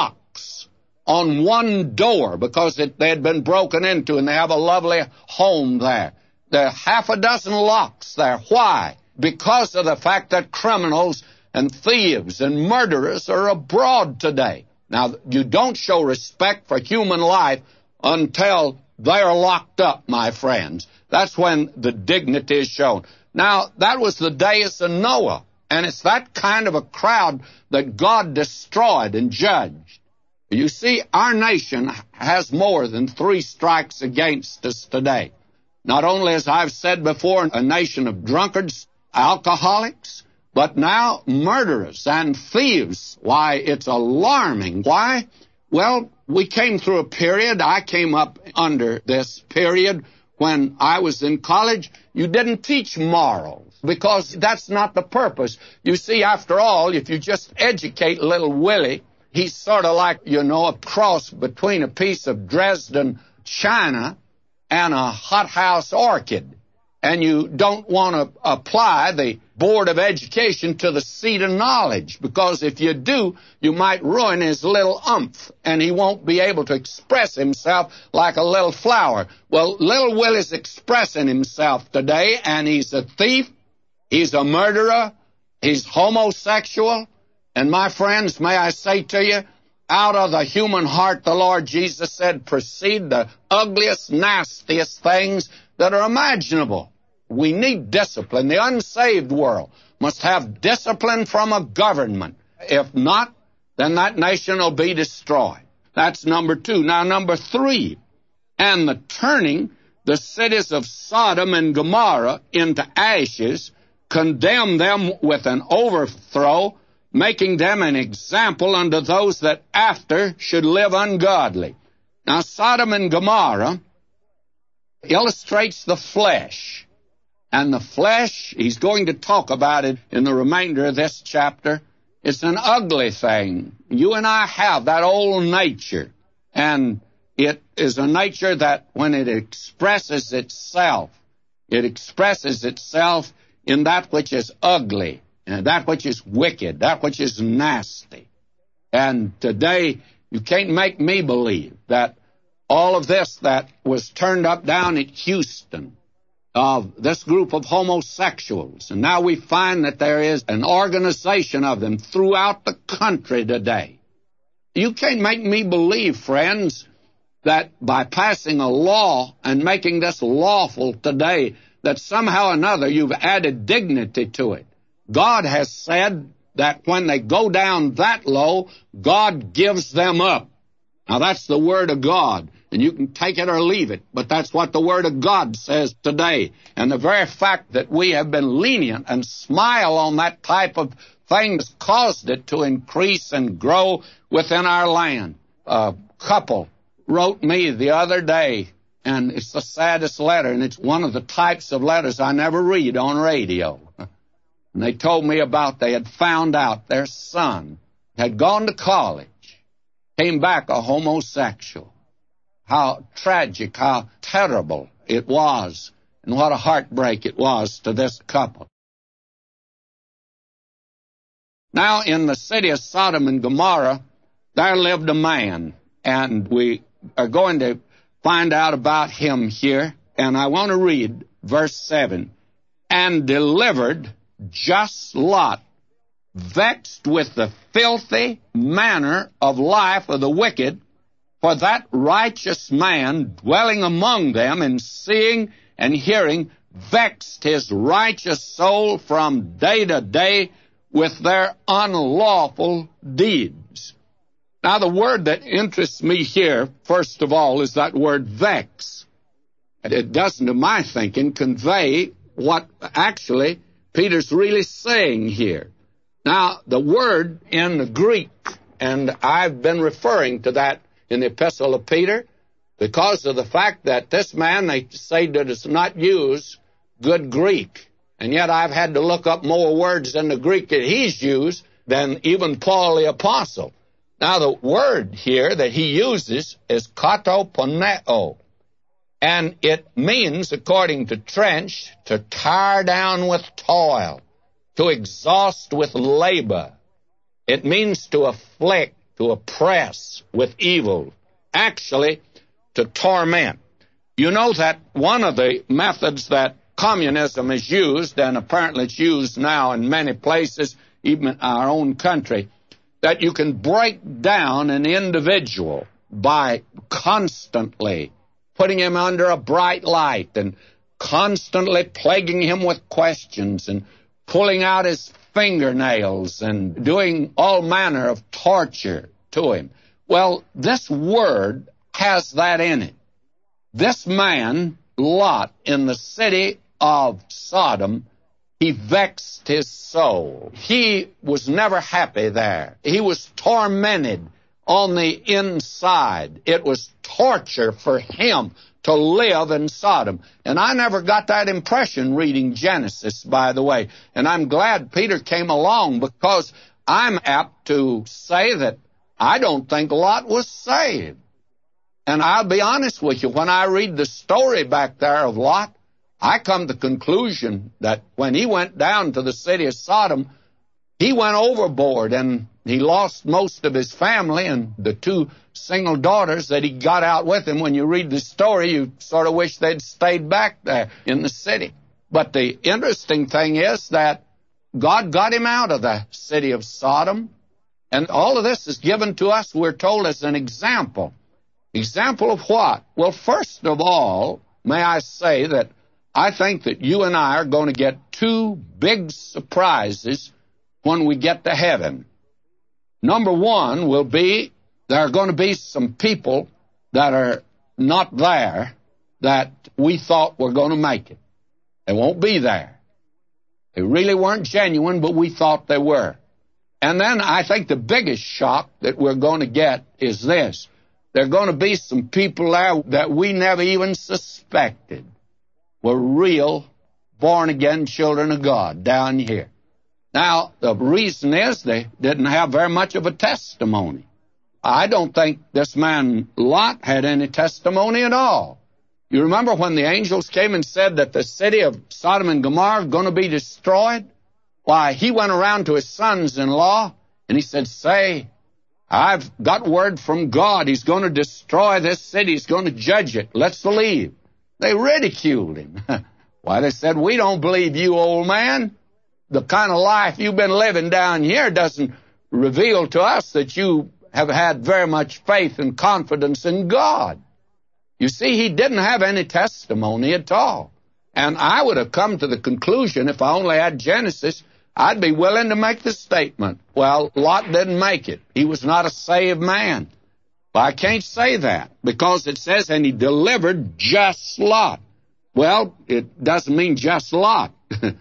locks on one door because they had been broken into, and they have a lovely home there. There are half a dozen locks there. Why? Because of the fact that criminals and thieves and murderers are abroad today. Now, you don't show respect for human life until they're locked up, my friends. That's when the dignity is shown. Now, that was the days of Noah, and it's that kind of a crowd that God destroyed and judged. You see, our nation has more than 3 strikes against us today. Not only, as I've said before, a nation of drunkards, alcoholics, but now murderers and thieves. Why, it's alarming. Why? Well, we came through a period, I came up under this period. When I was in college, you didn't teach morals because that's not the purpose. You see, after all, if you just educate little Willie, he's sort of like, a cross between a piece of Dresden china and a hothouse orchid. And you don't want to apply the Board of Education to the seat of knowledge, because if you do, you might ruin his little umph, and he won't be able to express himself like a little flower. Well, little Willie's expressing himself today, and he's a thief, he's a murderer, he's homosexual, and my friends, may I say to you, out of the human heart, the Lord Jesus said, proceed the ugliest, nastiest things that are imaginable. We need discipline. The unsaved world must have discipline from a government. If not, then that nation will be destroyed. That's number 2. Now, number 3, and the turning the cities of Sodom and Gomorrah into ashes, condemn them with an overthrow, making them an example unto those that after should live ungodly. Now, Sodom and Gomorrah illustrates the flesh. And the flesh, he's going to talk about it in the remainder of this chapter. It's an ugly thing. You and I have that old nature. And it is a nature that when it expresses itself in that which is ugly, and that which is wicked, that which is nasty. And today, you can't make me believe that all of this that was turned up down at Houston, of this group of homosexuals, and now we find that there is an organization of them throughout the country today. You can't make me believe, friends, that by passing a law and making this lawful today, that somehow or another you've added dignity to it. God has said that when they go down that low, God gives them up. Now, that's the Word of God, and you can take it or leave it, but that's what the Word of God says today. And the very fact that we have been lenient and smile on that type of thing has caused it to increase and grow within our land. A couple wrote me the other day, and it's the saddest letter, and it's one of the types of letters I never read on radio. And they told me about they had found out their son had gone to college, came back a homosexual. How tragic, how terrible it was, and what a heartbreak it was to this couple. Now, in the city of Sodom and Gomorrah, there lived a man, and we are going to find out about him here, and I want to read verse 7. And delivered just Lot, vexed with the filthy manner of life of the wicked, for that righteous man dwelling among them and seeing and hearing vexed his righteous soul from day to day with their unlawful deeds. Now, the word that interests me here, first of all, is that word vex. And it doesn't, to my thinking, convey what actually Peter's really saying here. Now, the word in the Greek, and I've been referring to that in the Epistle of Peter, because of the fact that this man, they say, does not use good Greek. And yet I've had to look up more words in the Greek that he's used than even Paul the Apostle. Now, the word here that he uses is katoponeo, and it means, according to Trench, to tire down with toil, to exhaust with labor. It means to afflict, to oppress with evil, actually to torment. You know that one of the methods that communism is used, and apparently it's used now in many places, even in our own country, that you can break down an individual by constantly putting him under a bright light and constantly plaguing him with questions and pulling out his fingernails and doing all manner of torture to him. Well, this word has that in it. This man, Lot, in the city of Sodom, he vexed his soul. He was never happy there. He was tormented on the inside. It was torture for him to live in Sodom. And I never got that impression reading Genesis, by the way. And I'm glad Peter came along, because I'm apt to say that I don't think Lot was saved. And I'll be honest with you, when I read the story back there of Lot, I come to the conclusion that when he went down to the city of Sodom, he went overboard and he lost most of his family and the 2 single daughters that he got out with him. When you read the story, you sort of wish they'd stayed back there in the city. But the interesting thing is that God got him out of the city of Sodom. And all of this is given to us, we're told, as an example. Example of what? Well, first of all, may I say that I think that you and I are going to get 2 big surprises when we get to heaven. Number 1 will be there are going to be some people that are not there that we thought were going to make it. They won't be there. They really weren't genuine, but we thought they were. And then I think the biggest shock that we're going to get is this. There are going to be some people there that we never even suspected were real, born-again children of God down here. Now, the reason is they didn't have very much of a testimony. I don't think this man Lot had any testimony at all. You remember when the angels came and said that the city of Sodom and Gomorrah is going to be destroyed? Why, he went around to his sons-in-law and he said, say, I've got word from God. He's going to destroy this city. He's going to judge it. Let's leave. They ridiculed him. Why, they said, we don't believe you, old man. The kind of life you've been living down here doesn't reveal to us that you have had very much faith and confidence in God. You see, he didn't have any testimony at all. And I would have come to the conclusion, if I only had Genesis, I'd be willing to make the statement, well, Lot didn't make it. He was not a saved man. But I can't say that, because it says, and he delivered just Lot. Well, it doesn't mean just Lot.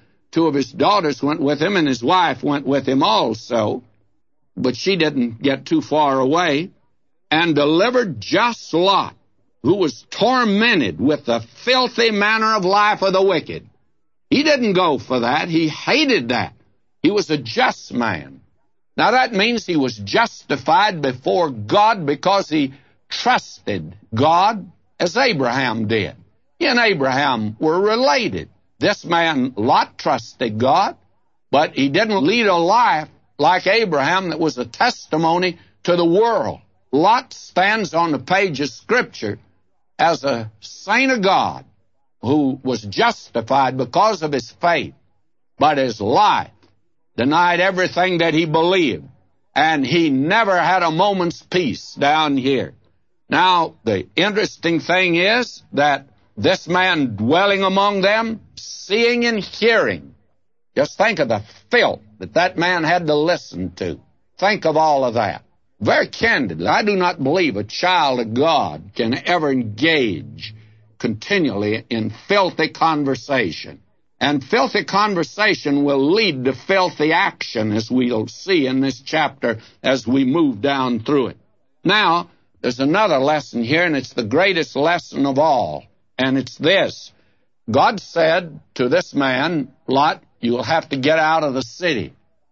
2 of his daughters went with him, and his wife went with him also. But she didn't get too far away. And delivered just Lot, who was tormented with the filthy manner of life of the wicked. He didn't go for that. He hated that. He was a just man. Now that means he was justified before God because he trusted God as Abraham did. He and Abraham were related. This man, Lot, trusted God, but he didn't lead a life like Abraham that was a testimony to the world. Lot stands on the page of Scripture as a saint of God who was justified because of his faith, but his life denied everything that he believed, and he never had a moment's peace down here. Now, the interesting thing is that this man dwelling among them, seeing and hearing, just think of the filth that that man had to listen to. Think of all of that. Very candidly, I do not believe a child of God can ever engage continually in filthy conversation. And filthy conversation will lead to filthy action, as we'll see in this chapter as we move down through it. Now, there's another lesson here, and it's the greatest lesson of all, and it's this. God said to this man, Lot, you'll have to get out of the city.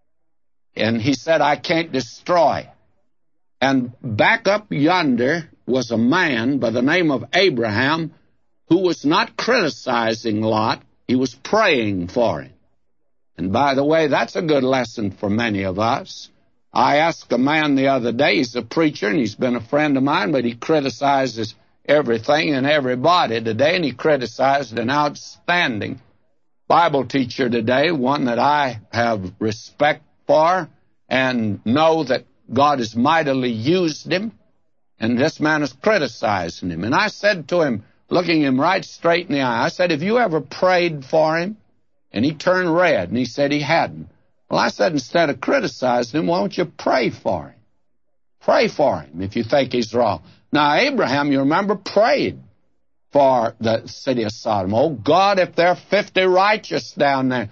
And he said, I can't destroy. And back up yonder was a man by the name of Abraham who was not criticizing Lot. He was praying for him. And by the way, that's a good lesson for many of us. I asked a man the other day, he's a preacher and he's been a friend of mine, but he criticizes everything and everybody today, and he criticized an outstanding Bible teacher today, one that I have respect for and know that God has mightily used him, and this man is criticizing him. And I said to him, looking him right straight in the eye, I said, have you ever prayed for him? And he turned red, and he said he hadn't. Well, I said, instead of criticizing him, why don't you pray for him? Pray for him if you think he's wrong. Now, Abraham, you remember, prayed for the city of Sodom. Oh, God, if there are 50 righteous down there.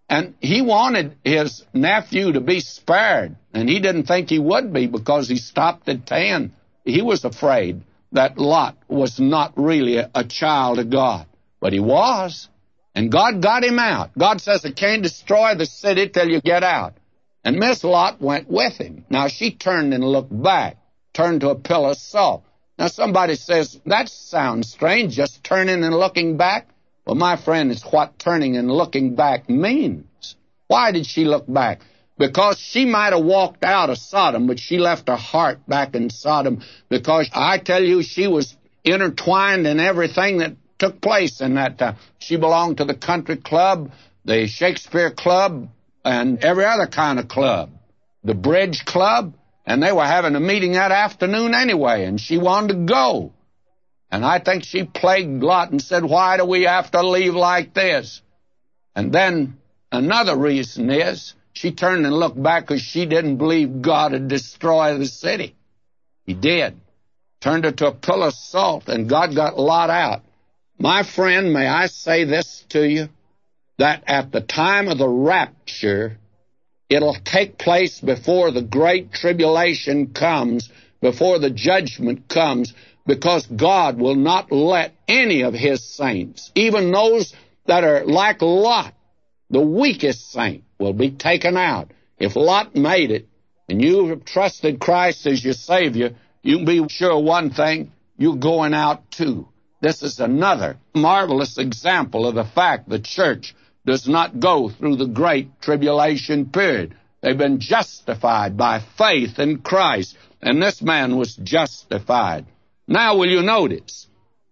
And he wanted his nephew to be spared, and he didn't think he would be because he stopped at 10. He was afraid that Lot was not really a child of God, but he was. And God got him out. God says, I can't destroy the city till you get out. And Miss Lot went with him. Now, she turned and looked back, turned to a pillar of salt. Now, somebody says, that sounds strange, just turning and looking back. Well, my friend, it's what turning and looking back means. Why did she look back? Because she might have walked out of Sodom, but she left her heart back in Sodom, because I tell you, she was intertwined in everything that took place in that time. She belonged to the country club, the Shakespeare club, and every other kind of club, the bridge club, and they were having a meeting that afternoon anyway, and she wanted to go. And I think she plagued Lot and said, why do we have to leave like this? And then another reason is she turned and looked back because she didn't believe God would destroy the city. He did. Turned her to a pillar of salt, and God got Lot out. My friend, may I say this to you, that at the time of the rapture, it'll take place before the great tribulation comes, before the judgment comes, because God will not let any of his saints, even those that are like Lot, the weakest saint, will be taken out. If Lot made it, and you have trusted Christ as your Savior, you can be sure one thing, you're going out too. This is another marvelous example of the fact the church does not go through the great tribulation period. They've been justified by faith in Christ, and this man was justified. Now will you notice,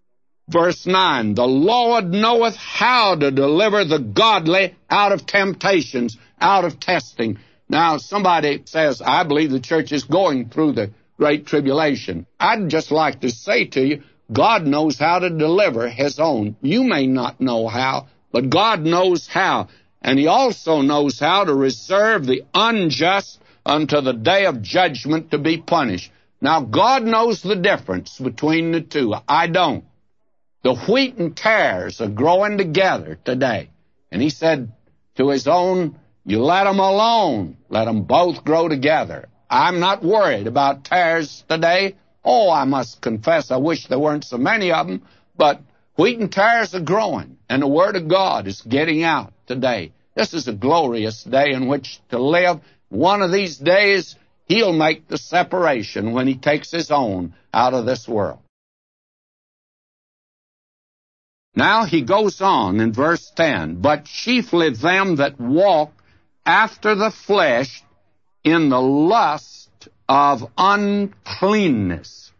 verse 9, the Lord knoweth how to deliver the godly out of temptations, out of testing. Now somebody says, I believe the church is going through the great tribulation. I'd just like to say to you, God knows how to deliver his own. You may not know how, but God knows how. And he also knows how to reserve the unjust unto the day of judgment to be punished. Now, God knows the difference between the two. I don't. The wheat and tares are growing together today. And he said to his own, you let them alone. Let them both grow together. I'm not worried about tares today. Oh, I must confess, I wish there weren't so many of them. But wheat and tares are growing, and the Word of God is getting out today. This is a glorious day in which to live. One of these days, he'll make the separation when he takes his own out of this world. Now he goes on in verse 10, but chiefly them that walk after the flesh in the lust of uncleanness.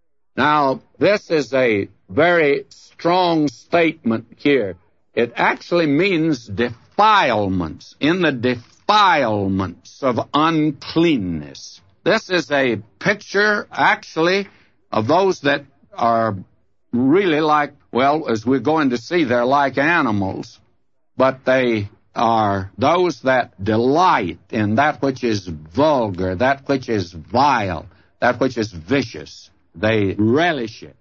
Now, this is a very strong statement here. It actually means defilements, in the defilements of uncleanness. This is a picture, actually, of those that are really like, well, as we're going to see, they're like animals, but they are those that delight in that which is vulgar, that which is vile, that which is vicious. They relish it.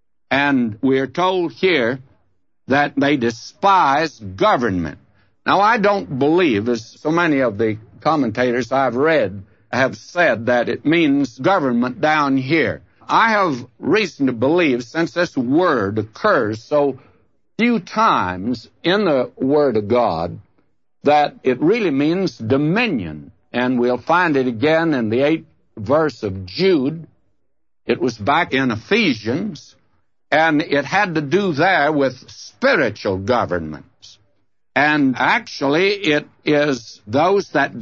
And we're told here that they despise government. Now, I don't believe, as so many of the commentators I've read have said, that it means government down here. I have reason to believe, since this word occurs so few times in the Word of God, that it really means dominion. And we'll find it again in the 8th verse of Jude. It was back in Ephesians, and it had to do there with spiritual governments. And actually, it is those that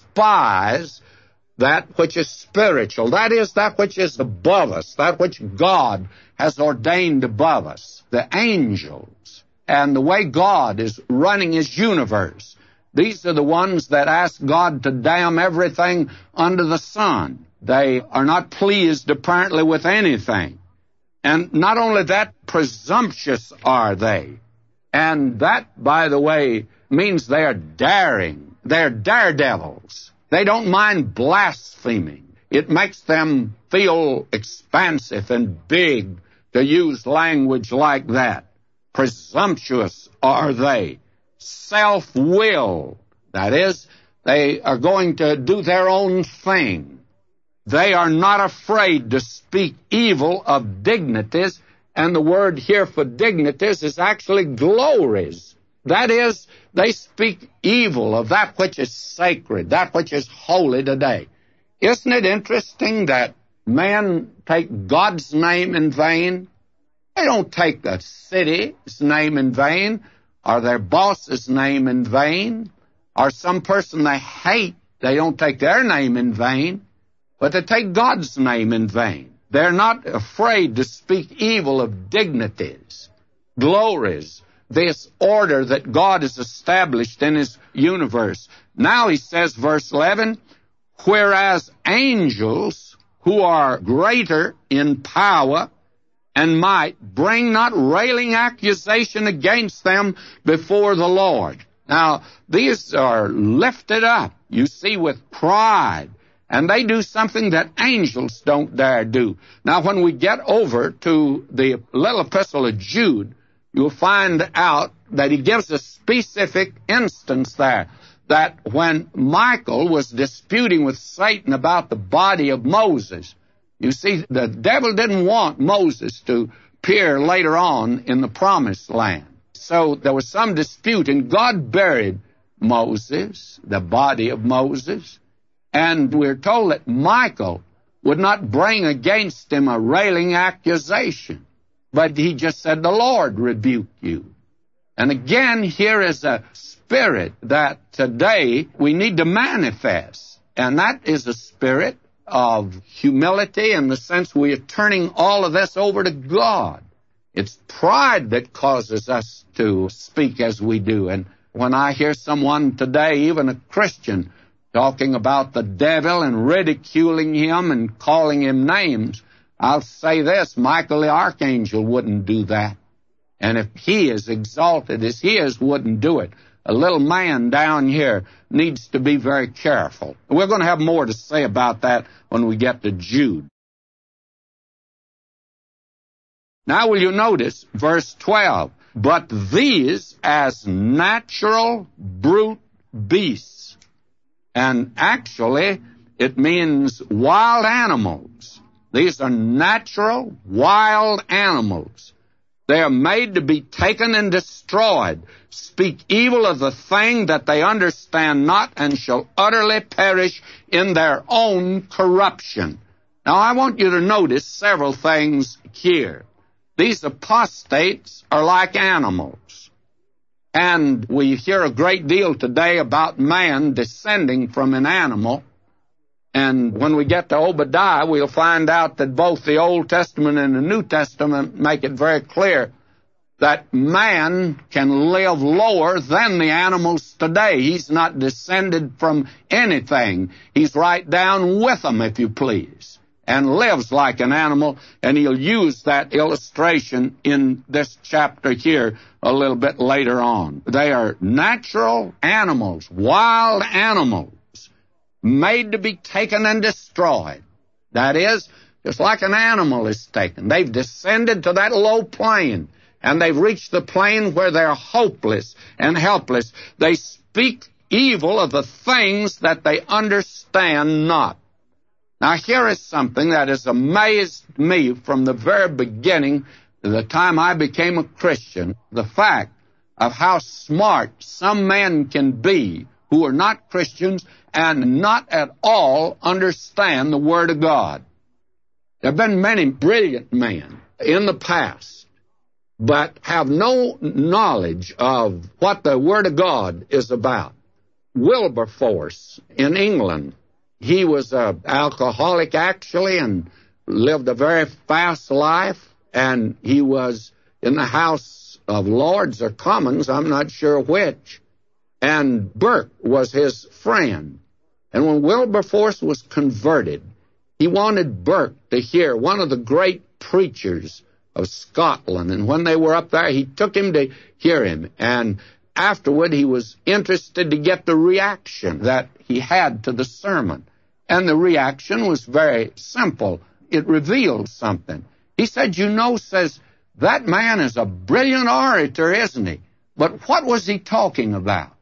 despise that which is spiritual. That is, that which is above us, that which God has ordained above us, the angels, and the way God is running his universe. These are the ones that ask God to damn everything under the sun. They are not pleased, apparently, with anything. And not only that, presumptuous are they. And that, by the way, means they are daring. They're daredevils. They don't mind blaspheming. It makes them feel expansive and big to use language like that. Presumptuous are they. Self-willed. That is, they are going to do their own thing. They are not afraid to speak evil of dignities, and the word here for dignities is actually glories. That is, they speak evil of that which is sacred, that which is holy today. Isn't it interesting that men take God's name in vain? They don't take the city's name in vain, or their boss's name in vain, or some person they hate. They don't take their name in vain, but they take God's name in vain. They're not afraid to speak evil of dignities, glories, this order that God has established in His universe. Now he says, verse 11, whereas angels who are greater in power and might bring not railing accusation against them before the Lord. Now, these are lifted up, you see, with pride, and they do something that angels don't dare do. Now, when we get over to the little epistle of Jude, you'll find out that he gives a specific instance there, that when Michael was disputing with Satan about the body of Moses, you see, the devil didn't want Moses to appear later on in the promised land. So there was some dispute, and God buried Moses, the body of Moses, and we're told that Michael would not bring against him a railing accusation, but he just said, the Lord rebuke you. And again, here is a spirit that today we need to manifest, and that is a spirit of humility in the sense we are turning all of this over to God. It's pride that causes us to speak as we do. And when I hear someone today, even a Christian, talking about the devil and ridiculing him and calling him names, I'll say this, Michael the archangel wouldn't do that. And if he is exalted as he is, wouldn't do it. A little man down here needs to be very careful. We're going to have more to say about that when we get to Jude. Now will you notice verse 12, but these as natural brute beasts. And actually, it means wild animals. These are natural, wild animals. They are made to be taken and destroyed, speak evil of the thing that they understand not, and shall utterly perish in their own corruption. Now, I want you to notice several things here. These apostates are like animals. And we hear a great deal today about man descending from an animal. And when we get to Obadiah, we'll find out that both the Old Testament and the New Testament make it very clear that man can live lower than the animals today. He's not descended from anything. He's right down with them, if you please, and lives like an animal, and he'll use that illustration in this chapter here a little bit later on. They are natural animals, wild animals, made to be taken and destroyed. That is, just like an animal is taken. They've descended to that low plane, and they've reached the plane where they're hopeless and helpless. They speak evil of the things that they understand not. Now, here is something that has amazed me from the very beginning to the time I became a Christian, the fact of how smart some men can be who are not Christians and not at all understand the Word of God. There have been many brilliant men in the past, but have no knowledge of what the Word of God is about. Wilberforce in England, he was an alcoholic actually and lived a very fast life, and he was in the House of Lords or Commons, I'm not sure which, and Burke was his friend. And when Wilberforce was converted, he wanted Burke to hear one of the great preachers of Scotland, and when they were up there, he took him to hear him, and afterward he was interested to get the reaction that he had to the sermon. And the reaction was very simple. It revealed something. He said, you know, says, that man is a brilliant orator, isn't he? But what was he talking about?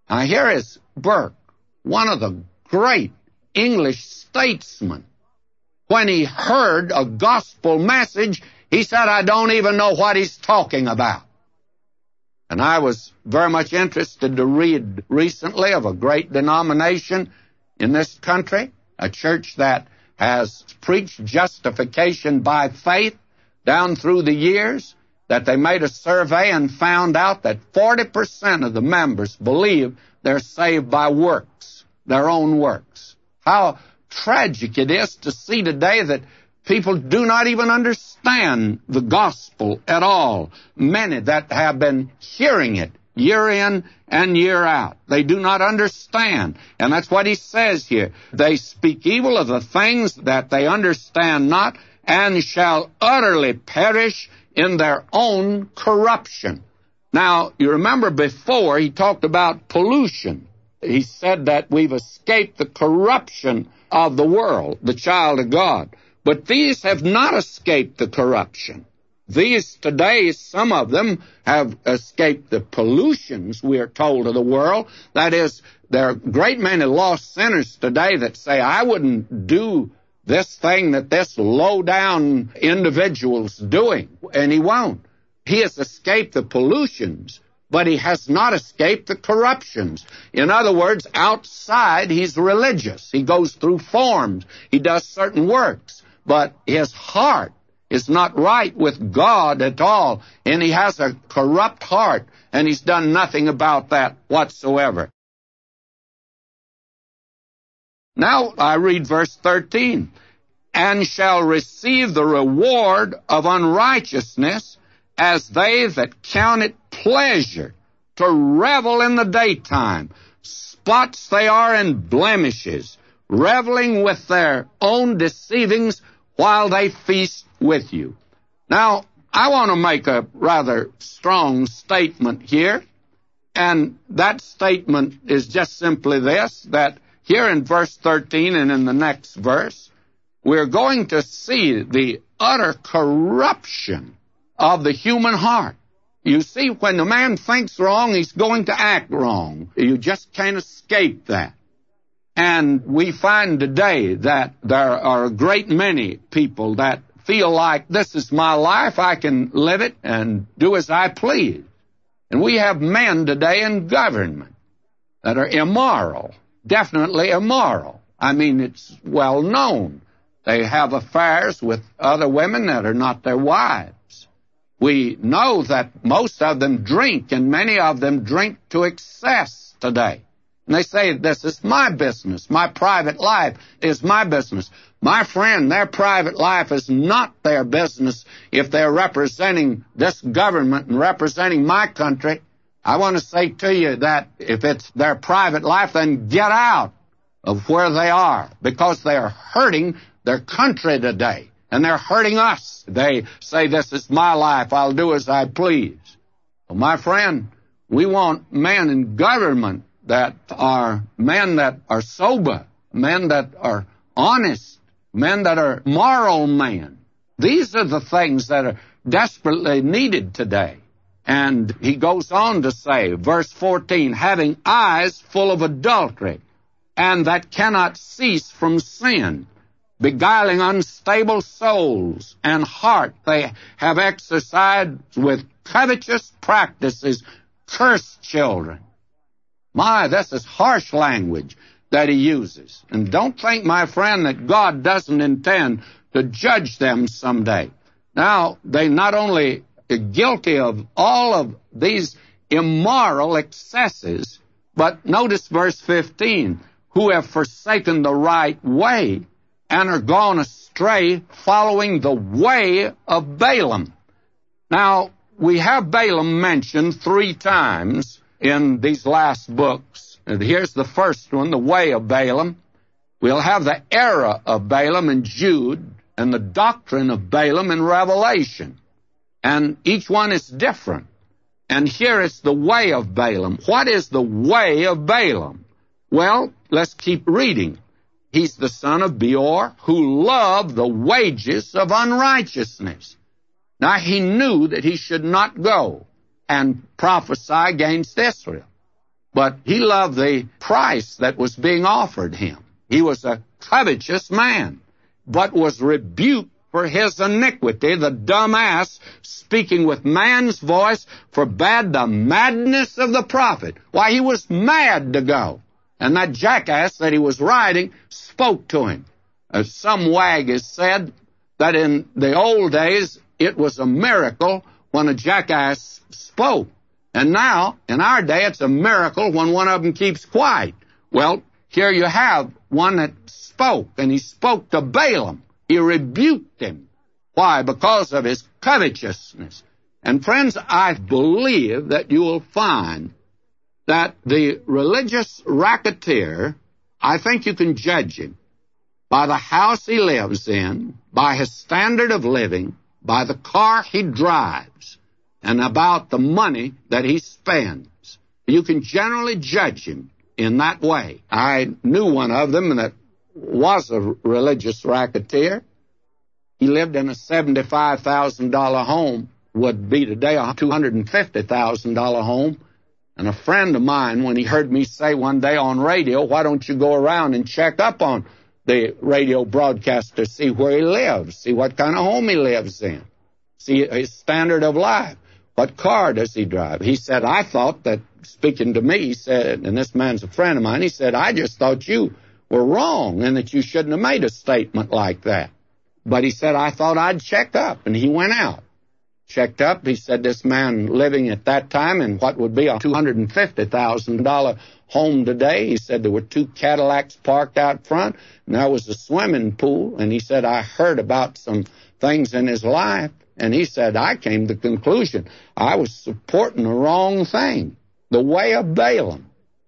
Now here is Burke, one of the great English statesmen. When he heard a gospel message, he said, I don't even know what he's talking about. And I was very much interested to read recently of a great denomination in this country, a church that has preached justification by faith down through the years, that they made a survey and found out that 40% of the members believe they're saved by works, their own works. How tragic it is to see today that people do not even understand the gospel at all. Many that have been hearing it year in and year out, they do not understand. And that's what he says here. They speak evil of the things that they understand not, and shall utterly perish in their own corruption. Now, you remember before he talked about pollution. He said that we've escaped the corruption of the world, the child of God. But these have not escaped the corruption. These today, some of them have escaped the pollutions, we are told, of the world. That is, there are a great many lost sinners today that say, I wouldn't do this thing that this low-down individual's doing, and he won't. He has escaped the pollutions, but he has not escaped the corruptions. In other words, outside he's religious. He goes through forms. He does certain works, but his heart is not right with God at all, and he has a corrupt heart, and he's done nothing about that whatsoever. Now I read verse 13. And shall receive the reward of unrighteousness as they that count it pleasure to revel in the daytime. Spots they are and blemishes, reveling with their own deceivings while they feast with you. Now, I want to make a rather strong statement here, and that statement is just simply this, that here in verse 13 and in the next verse, we're going to see the utter corruption of the human heart. You see, when the man thinks wrong, he's going to act wrong. You just can't escape that. And we find today that there are a great many people that feel like this is my life, I can live it and do as I please. And we have men today in government that are immoral, definitely immoral. I mean, it's well known. They have affairs with other women that are not their wives. We know that most of them drink, and many of them drink to excess today. And they say, this is my business. My private life is my business. My friend, their private life is not their business if they're representing this government and representing my country. I want to say to you that if it's their private life, then get out of where they are, because they are hurting their country today, and they're hurting us. They say, this is my life, I'll do as I please. Well, my friend, we want men in government that are men that are sober, men that are honest, men that are moral men. These are the things that are desperately needed today. And he goes on to say, verse 14, having eyes full of adultery, and that cannot cease from sin, beguiling unstable souls, and heart they have exercised with covetous practices, cursed children. My, this is harsh language that he uses. And don't think, my friend, that God doesn't intend to judge them someday. Now, they not only are guilty of all of these immoral excesses, but notice verse 15, who have forsaken the right way and are gone astray, following the way of Balaam. Now, we have Balaam mentioned 3 times in these last books. And here's the first one, the way of Balaam. We'll have the error of Balaam in Jude, and the doctrine of Balaam in Revelation. And each one is different. And here is the way of Balaam. What is the way of Balaam? Well, let's keep reading. He's the son of Beor, who loved the wages of unrighteousness. Now, he knew that he should not go and prophesy against Israel. but he loved the price that was being offered him. He was a covetous man, but was rebuked for his iniquity. The dumb ass, speaking with man's voice, forbade the madness of the prophet. Why, he was mad to go. And that jackass that he was riding spoke to him. Some wag has said that in the old days it was a miracle when a jackass spoke. And now, in our day, it's a miracle when one of them keeps quiet. Well, here you have one that spoke, and he spoke to Balaam. He rebuked him. Why? Because of his covetousness. And friends, I believe that you will find that the religious racketeer, I think you can judge him by the house he lives in, by his standard of living, by the car he drives, and about the money that he spends. You can generally judge him in that way. I knew one of them that was a religious racketeer. He lived in a $75,000 home, would be today a $250,000 home. And a friend of mine, when he heard me say one day on radio, why don't you go around and check up on the radio broadcaster, see where he lives, see what kind of home he lives in, see his standard of life, what car does he drive. He said, I thought that, speaking to me, he said, and this man's a friend of mine, he said, I just thought you were wrong and that you shouldn't have made a statement like that. But he said, I thought I'd check up. And he went out, checked up. He said this man living at that time in what would be a $250,000 home today, he said there were 2 Cadillacs parked out front, and there was a swimming pool. And he said, I heard about some things in his life. And he said, I came to the conclusion I was supporting the wrong thing, the way of Balaam,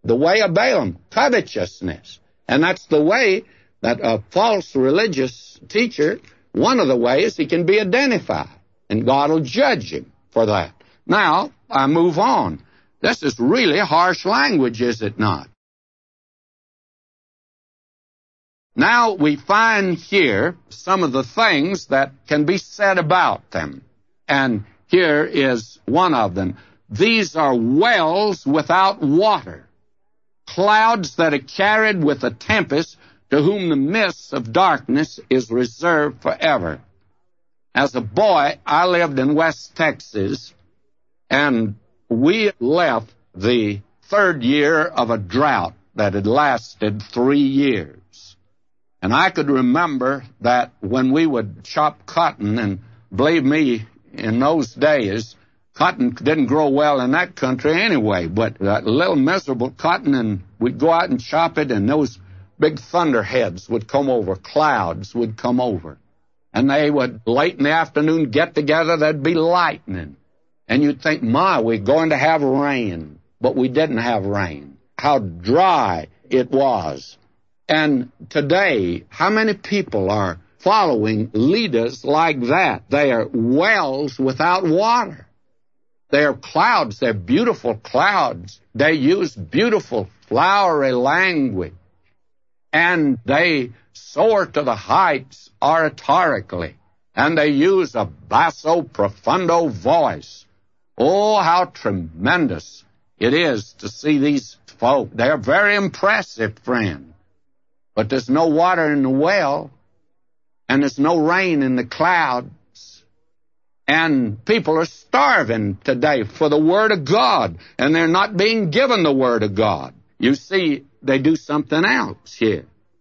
covetousness. And that's the way that a false religious teacher, one of the ways he can be identified, and God will judge him for that. Now, I move on. This is really harsh language, is it not? Now we find here some of the things that can be said about them. And here is one of them. These are wells without water, clouds that are carried with a tempest, to whom the mist of darkness is reserved forever. As a boy, I lived in West Texas, and we left the 3rd year of a drought that had lasted 3 years. And I could remember that when we would chop cotton, and believe me, in those days, cotton didn't grow well in that country anyway, but that little miserable cotton, and we'd go out and chop it, and those big thunderheads would come over, clouds would come over. And they would, late in the afternoon, get together, there'd be lightning. And you'd think, my, we're going to have rain. But we didn't have rain. How dry it was. And today, how many people are following leaders like that? They are wells without water. They are clouds. They're beautiful clouds. They use beautiful, flowery language. And they soar to the heights oratorically. And they use a basso profundo voice. Oh, how tremendous it is to see these folk. They are very impressive, friend. But there's no water in the well, and there's no rain in the clouds. And people are starving today for the Word of God, and they're not being given the Word of God. You see, they do something else here.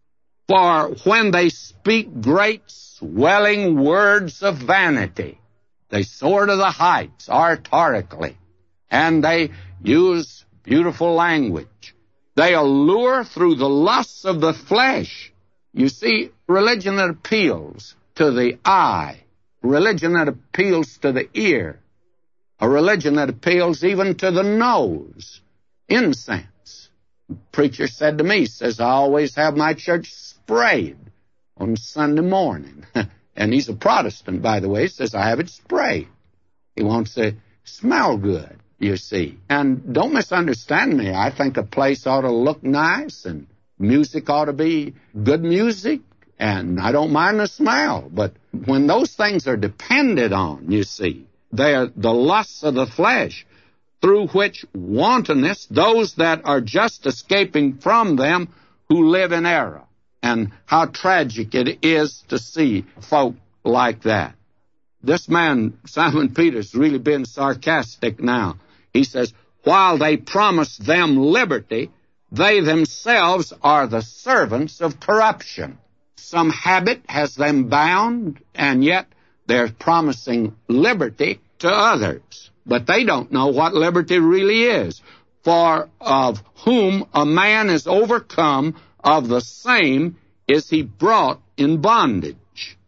For when they speak great swelling words of vanity, they soar to the heights oratorically, and they use beautiful language. They allure through the lusts of the flesh. You see, religion that appeals to the eye, religion that appeals to the ear, a religion that appeals even to the nose, incense. The preacher said to me, says, I always have my church sprayed on Sunday morning. And he's a Protestant, by the way. He says, I have it sprayed. He wants to smell good, you see. And don't misunderstand me. I think a place ought to look nice, and music ought to be good music, and I don't mind the smell. But when those things are depended on, you see, they are the lusts of the flesh. through which wantonness, those that are just escaping from them who live in error. And how tragic it is to see folk like that. This man, Simon Peter's really being sarcastic now. He says, while they promise them liberty, they themselves are the servants of corruption. Some habit has them bound, and yet they're promising liberty to others. But they don't know what liberty really is. For of whom a man is overcome, of the same is he brought in bondage.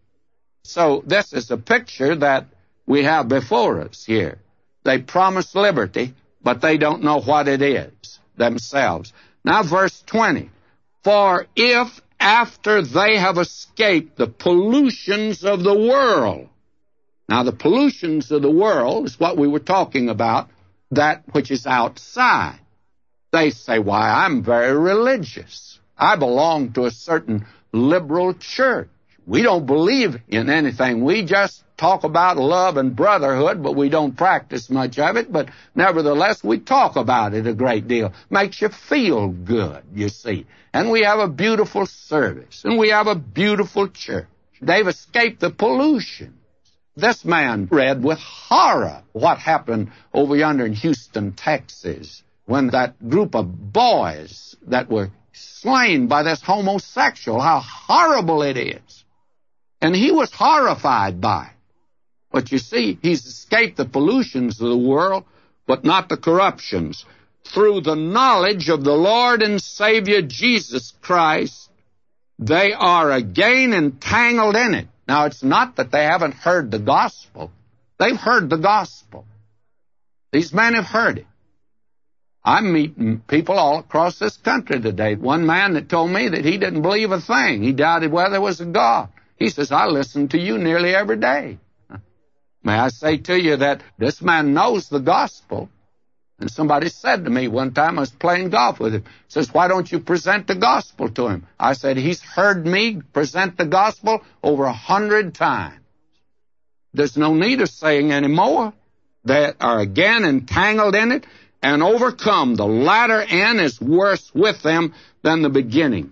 So this is a picture that we have before us here. They promise liberty, but they don't know what it is themselves. Now verse 20. For if after they have escaped the pollutions of the world. Now the pollutions of the world is what we were talking about, that which is outside. They say, why, I'm very religious. I belong to a certain liberal church. We don't believe in anything. We just talk about love and brotherhood, but we don't practice much of it. But nevertheless, we talk about it a great deal. Makes you feel good, you see. And we have a beautiful service, and we have a beautiful church. They've escaped the pollution. This man read with horror what happened over yonder in Houston, Texas, when that group of boys that were slain by this homosexual, how horrible it is. And he was horrified by it. But you see, he's escaped the pollutions of the world, but not the corruptions. Through the knowledge of the Lord and Savior Jesus Christ, they are again entangled in it. Now, it's not that they haven't heard the gospel. They've heard the gospel. These men have heard it. I'm meeting people all across this country today. One man that told me that he didn't believe a thing. He doubted whether there was a God. He says, I listen to you nearly every day. May I say to you that this man knows the gospel. And somebody said to me one time, I was playing golf with him, says, why don't you present the gospel to him? I said, he's heard me present the gospel over 100 times. There's no need of saying any more. They are again entangled in it and overcome. The latter end is worse with them than the beginning.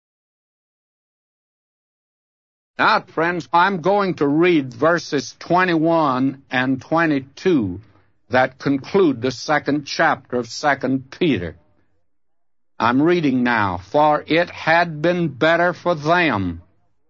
Now, friends, I'm going to read verses 21 and 22 that conclude the second chapter of 2 Peter. I'm reading now. For it had been better for them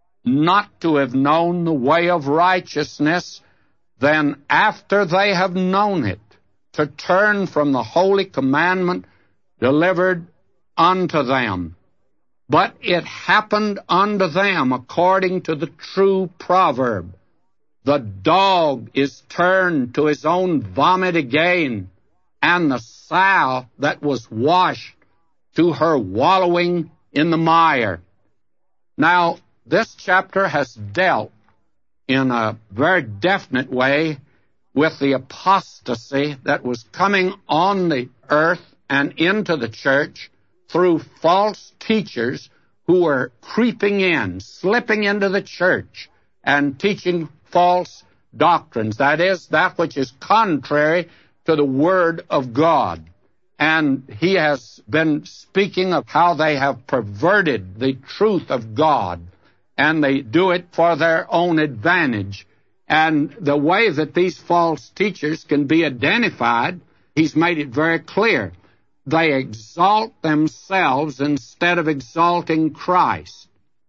not to have known the way of righteousness than after they have known it, to turn from the holy commandment delivered unto them. But it happened unto them according to the true proverb, the dog is turned to his own vomit again, and the sow that was washed to her wallowing in the mire. Now, this chapter has dealt in a very definite way with the apostasy that was coming on the earth and into the church through false teachers who were creeping in, slipping into the church and teaching false doctrines. That is, that which is contrary to the Word of God. And he has been speaking of how they have perverted the truth of God, and they do it for their own advantage. And the way that these false teachers can be identified, he's made it very clear. They exalt themselves instead of exalting Christ.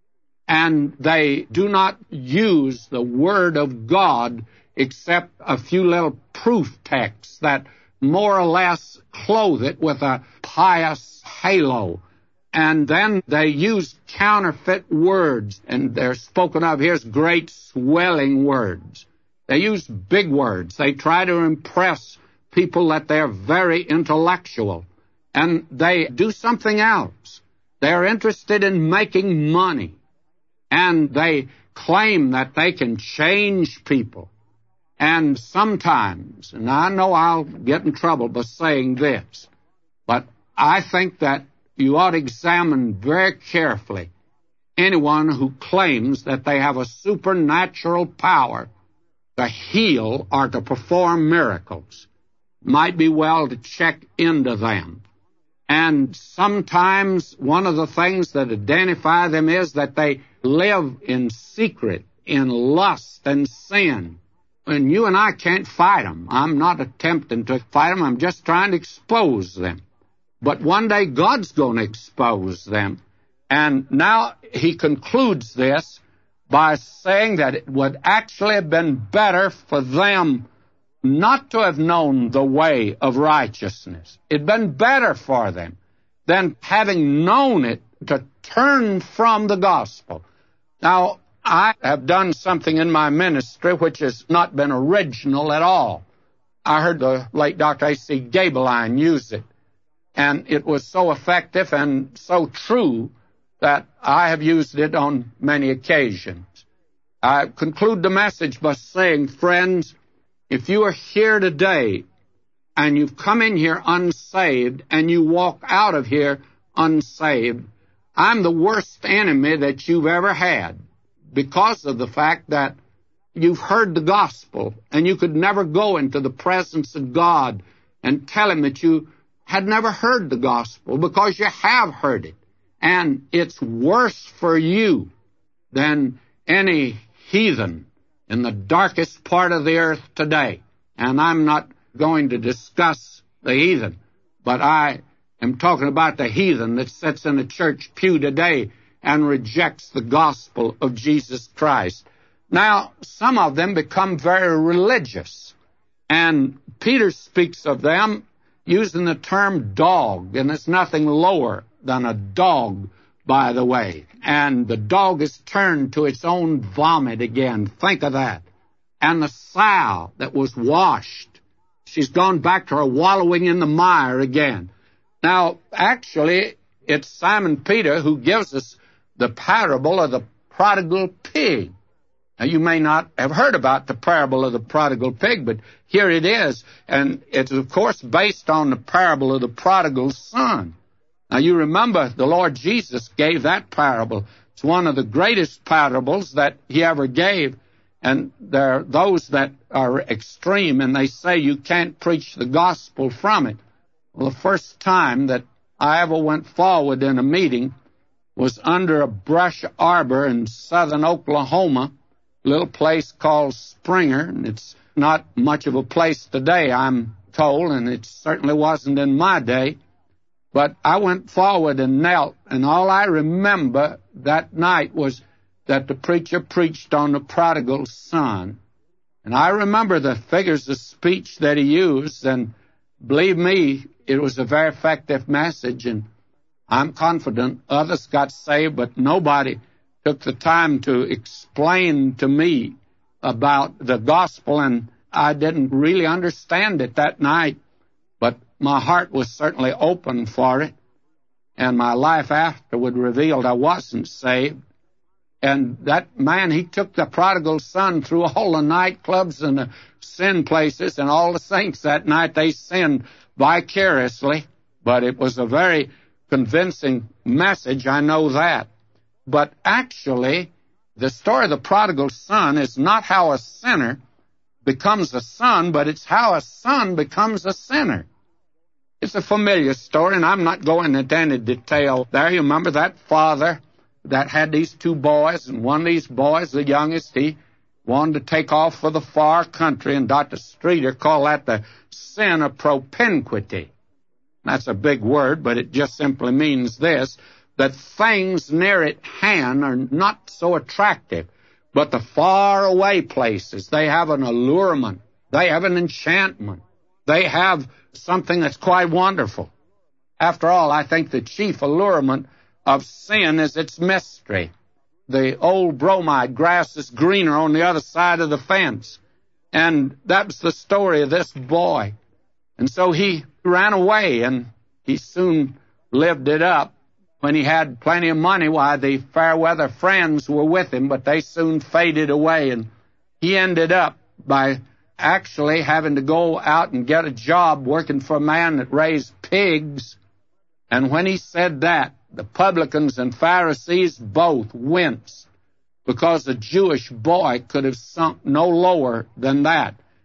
And they do not use the Word of God except a few little proof texts that more or less clothe it with a pious halo. And then they use counterfeit words, and they're spoken of here as great swelling words. They use big words. They try to impress people that they're very intellectual. And they do something else. They're interested in making money. And they claim that they can change people. And sometimes, and I know I'll get in trouble by saying this, but I think that you ought to examine very carefully anyone who claims that they have a supernatural power to heal or to perform miracles. might be well to check into them. And sometimes one of the things that identify them is that they live in secret, in lust and sin. And you and I can't fight them. I'm not attempting to fight them. I'm just trying to expose them. But one day God's going to expose them. And now he concludes this by saying that it would actually have been better for them not to have known the way of righteousness. It'd been better for them than having known it to turn from the gospel. Now, I have done something in my ministry which has not been original at all. I heard the late Dr. A.C. Gabeline use it, and it was so effective and so true that I have used it on many occasions. I conclude the message by saying, friends, if you are here today and you've come in here unsaved and you walk out of here unsaved, I'm the worst enemy that you've ever had, because of the fact that you've heard the gospel and you could never go into the presence of God and tell him that you had never heard the gospel, because you have heard it. And it's worse for you than any heathen in the darkest part of the earth today. And I'm not going to discuss the heathen, but I am talking about the heathen that sits in a church pew today and rejects the gospel of Jesus Christ. Now, some of them become very religious, and Peter speaks of them using the term dog, and it's nothing lower than a dog, by the way. And the dog is turned to its own vomit again. Think of that. And the sow that was washed, she's gone back to her wallowing in the mire again. Now, actually, it's Simon Peter who gives us the parable of the prodigal pig. Now, you may not have heard about the parable of the prodigal pig, but here it is. And it's, of course, based on the parable of the prodigal son. Now, you remember the Lord Jesus gave that parable. It's one of the greatest parables that he ever gave. And there are those that are extreme, and they say you can't preach the gospel from it. Well, the first time that I ever went forward in a meeting was under a brush arbor in southern Oklahoma, a little place called Springer. And it's not much of a place today, I'm told, and it certainly wasn't in my day. But I went forward and knelt, and all I remember that night was that the preacher preached on the prodigal son. And I remember the figures of speech that he used, and believe me, it was a very effective message, and I'm confident others got saved, but nobody took the time to explain to me about the gospel, and I didn't really understand it that night, but my heart was certainly open for it, and my life afterward revealed I wasn't saved. And that man, he took the prodigal son through all the nightclubs and the sin places, and all the saints that night, they sinned vicariously. But it was a very convincing message, I know that. But actually, the story of the prodigal son is not how a sinner becomes a son, but it's how a son becomes a sinner. It's a familiar story, and I'm not going into any detail there. You remember that father that had these two boys, and one of these boys, the youngest, he wanted to take off for the far country, and Dr. Streeter called that the sin of propinquity. That's a big word, but it just simply means this, that things near at hand are not so attractive, but the far-away places, they have an allurement, they have an enchantment, they have something that's quite wonderful. After all, I think the chief allurement of sin is its mystery. The old bromide grass is greener on the other side of the fence. And that was the story of this boy. And so he ran away, and he soon lived it up. When he had plenty of money, why, the fair weather friends were with him, but they soon faded away, and he ended up by actually having to go out and get a job working for a man that raised pigs. And when he said that, the publicans and Pharisees both winced, because a Jewish boy could have sunk no lower than that.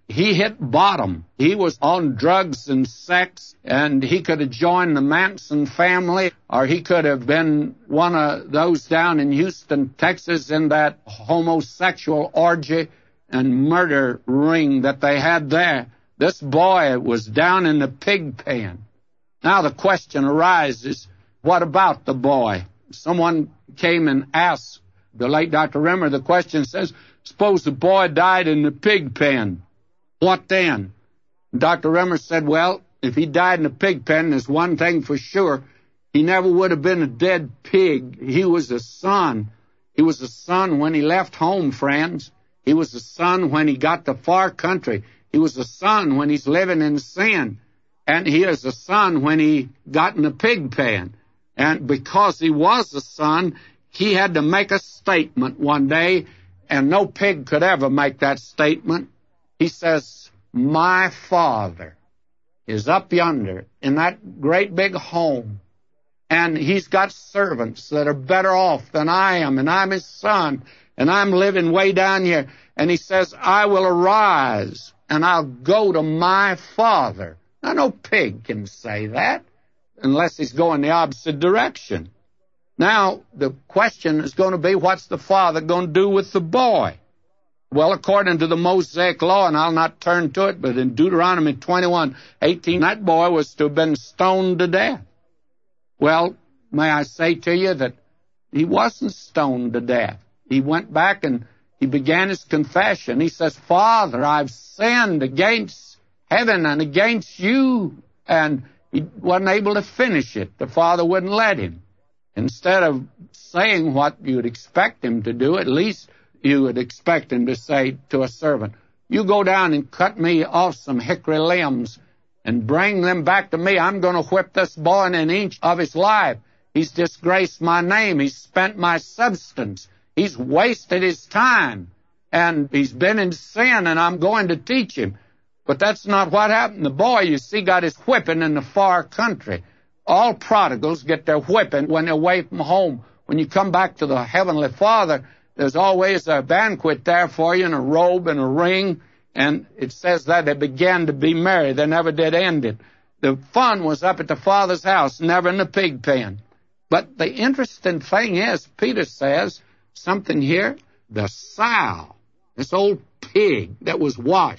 he hit bottom. He was on drugs and sex, and he could have joined the Manson family, or he could have been one of those down in Houston, Texas, in that homosexual orgy and murder ring that they had there. This boy was down in the pig pen. Now the question arises, what about the boy? Someone came and asked the late Dr. Rimmer, the question says, suppose the boy died in the pig pen. What then? Dr. Rimmer said, well, if he died in the pig pen, there's one thing for sure. He never would have been a dead pig. He was a son. He was a son when he left home, friends. He was a son when he got to far country. He was a son when he's living in sin. And he is a son when he got in the pig pen. And because he was a son, he had to make a statement one day, and no pig could ever make that statement. He says, my Father is up yonder in that great big home, and he's got servants that are better off than I am, and I'm his son, and I'm living way down here. And he says, I will arise, and I'll go to my Father. Now, no pig can say that unless he's going the opposite direction. Now, the question is going to be, what's the father going to do with the boy? Well, according to the Mosaic law, and I'll not turn to it, but in Deuteronomy 21:18, that boy was to have been stoned to death. Well, may I say to you that he wasn't stoned to death. He went back and he began his confession. He says, Father, I've sinned against heaven and against you. And he wasn't able to finish it. The father wouldn't let him. Instead of saying what you'd expect him to do, at least you would expect him to say to a servant, you go down and cut me off some hickory limbs and bring them back to me. I'm going to whip this boy in an inch of his life. He's disgraced my name. He's spent my substance. He's wasted his time. And he's been in sin, and I'm going to teach him. But that's not what happened. The boy, you see, got his whipping in the far country. All prodigals get their whipping when they're away from home. When you come back to the Heavenly Father, there's always a banquet there for you, and a robe and a ring, and it says that they began to be merry. They never did end it. The fun was up at the Father's house, never in the pig pen. But the interesting thing is, Peter says something here, the sow, this old pig that was washed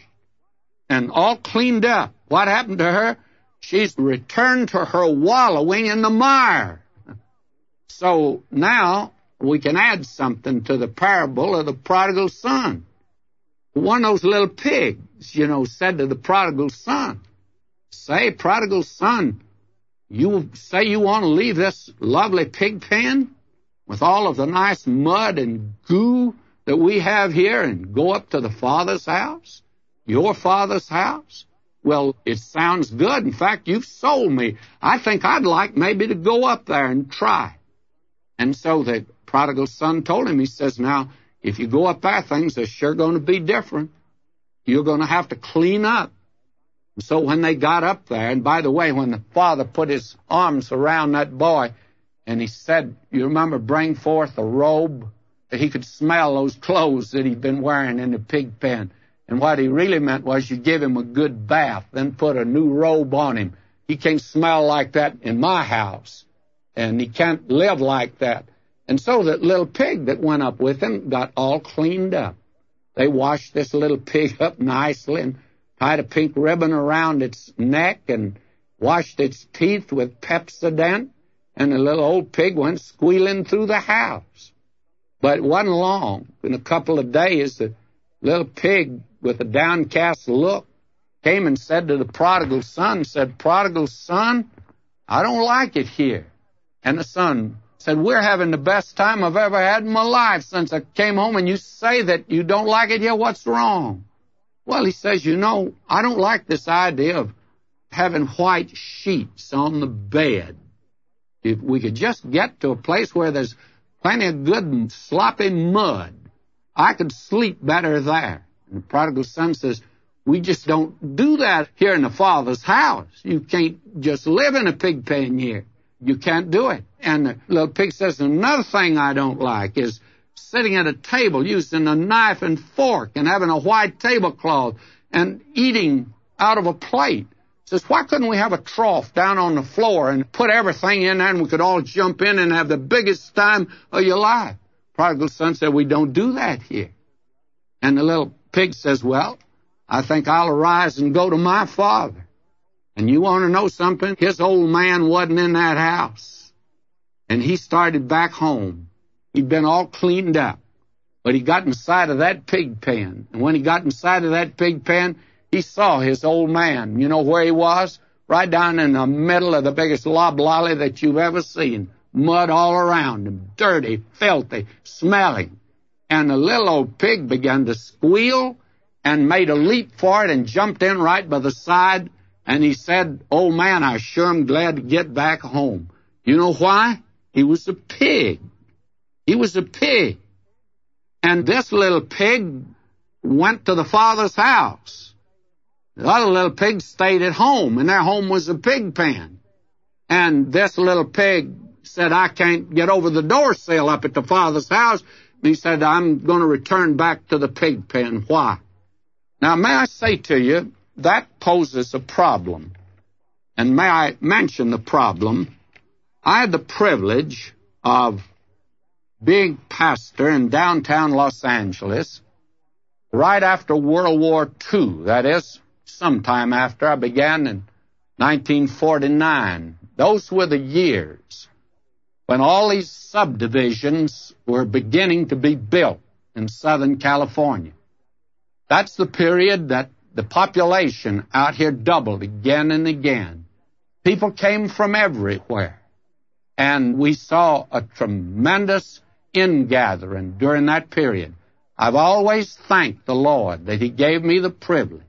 and all cleaned up, what happened to her? She's returned to her wallowing in the mire. So now we can add something to the parable of the prodigal son. One of those little pigs, said to the prodigal son, say, prodigal son, you say you want to leave this lovely pig pen with all of the nice mud and goo that we have here and go up to the Father's house, your Father's house? Well, it sounds good. In fact, you've sold me. I think I'd like maybe to go up there and try. And so the prodigal son told him, he says, now, if you go up there, things are sure going to be different. You're going to have to clean up. And so when they got up there, and by the way, when the father put his arms around that boy, and he said, you remember, bring forth a robe, that he could smell those clothes that he'd been wearing in the pig pen. And what he really meant was you give him a good bath, then put a new robe on him. He can't smell like that in my house, and he can't live like that. And so that little pig that went up with him got all cleaned up. They washed this little pig up nicely and tied a pink ribbon around its neck and washed its teeth with Pepsodent, and the little old pig went squealing through the house. But it wasn't long. In a couple of days, the little pig, with a downcast look, came and said to the prodigal son, prodigal son, I don't like it here. And the son said, we're having the best time I've ever had in my life since I came home, and you say that you don't like it here. What's wrong? Well, he says, I don't like this idea of having white sheets on the bed. If we could just get to a place where there's plenty of good sloppy mud, I could sleep better there. And the prodigal son says, we just don't do that here in the Father's house. You can't just live in a pig pen here. You can't do it. And the little pig says, another thing I don't like is sitting at a table using a knife and fork and having a white tablecloth and eating out of a plate. Says, why couldn't we have a trough down on the floor and put everything in there and we could all jump in and have the biggest time of your life? Prodigal son said, we don't do that here. And the little pig says, well, I think I'll arise and go to my father. And you want to know something? His old man wasn't in that house. And he started back home. He'd been all cleaned up. But he got inside of that pig pen. And when he got inside of that pig pen, he saw his old man. You know where he was? Right down in the middle of the biggest loblolly that you've ever seen. Mud all around him, dirty, filthy, smelling. And the little old pig began to squeal and made a leap for it and jumped in right by the side. And he said, old man, I sure am glad to get back home. You know why? He was a pig. He was a pig. And this little pig went to the father's house. The other little pig stayed at home, and their home was a pig pen. And this little pig said, I can't get over the door sill up at the father's house. And he said, I'm going to return back to the pig pen. Why? Now, may I say to you, that poses a problem. And may I mention the problem? I had the privilege of being pastor in downtown Los Angeles right after World War II. That is, sometime after. I began in 1949. Those were the years when all these subdivisions were beginning to be built in Southern California. That's the period that the population out here doubled again and again. People came from everywhere. And we saw a tremendous ingathering during that period. I've always thanked the Lord that He gave me the privilege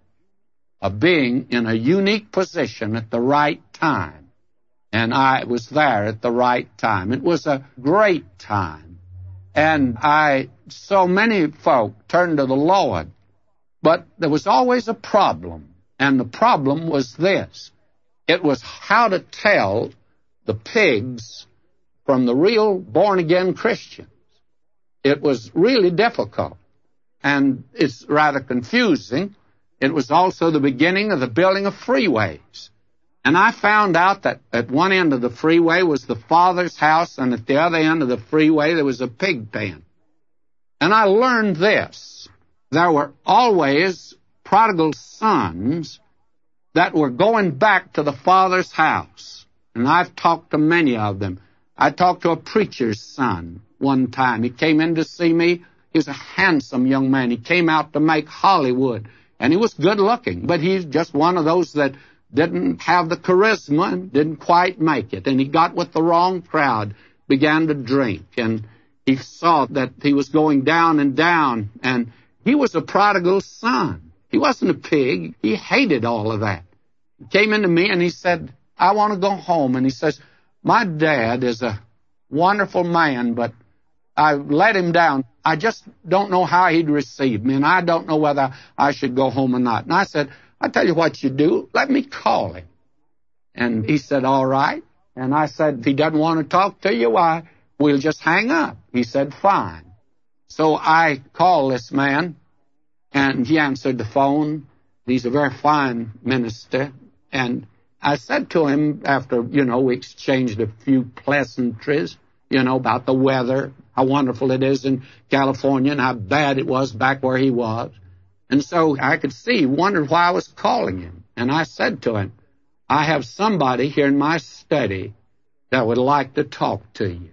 of being in a unique position at the right time. And I was there at the right time. It was a great time. And so many folk turned to the Lord. But there was always a problem. And the problem was this. It was how to tell the pigs from the real born-again Christians. It was really difficult. And it's rather confusing. It was also the beginning of the building of freeways. And I found out that at one end of the freeway was the father's house, and at the other end of the freeway there was a pig pen. And I learned this. There were always prodigal sons that were going back to the father's house. And I've talked to many of them. I talked to a preacher's son one time. He came in to see me. He was a handsome young man. He came out to make Hollywood. And he was good looking, but he's just one of those that didn't have the charisma and didn't quite make it. And he got with the wrong crowd, began to drink. And he saw that he was going down and down. And he was a prodigal son. He wasn't a pig. He hated all of that. He came into me and he said, I want to go home. And he says, my dad is a wonderful man, but I let him down. I just don't know how he'd receive me, and I don't know whether I should go home or not. And I said, I tell you what you do, let me call him. And he said, all right. And I said, if he doesn't want to talk to you, why, we'll just hang up. He said, fine. So I called this man, and he answered the phone. He's a very fine minister. And I said to him after, we exchanged a few pleasantries, about the weather, how wonderful it is in California and how bad it was back where he was. And so I could see, he wondered why I was calling him. And I said to him, I have somebody here in my study that would like to talk to you.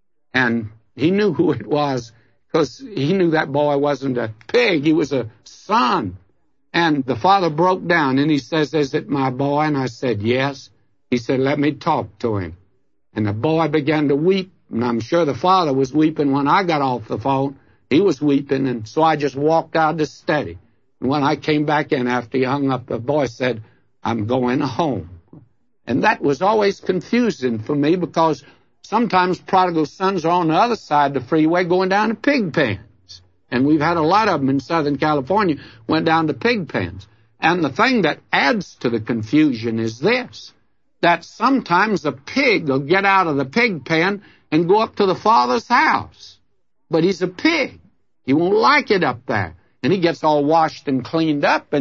And he knew who it was because he knew that boy wasn't a pig, he was a son. And the father broke down and he says, is it my boy? And I said, yes. He said, let me talk to him. And the boy began to weep. And I'm sure the father was weeping when I got off the phone. He was weeping, and so I just walked out to study. And when I came back in after he hung up, the boy said, I'm going home. And that was always confusing for me because sometimes prodigal sons are on the other side of the freeway going down to pig pens. And we've had a lot of them in Southern California went down to pig pens. And the thing that adds to the confusion is this, that sometimes a pig will get out of the pig pen and go up to the father's house. But he's a pig. He won't like it up there. And he gets all washed and cleaned up, and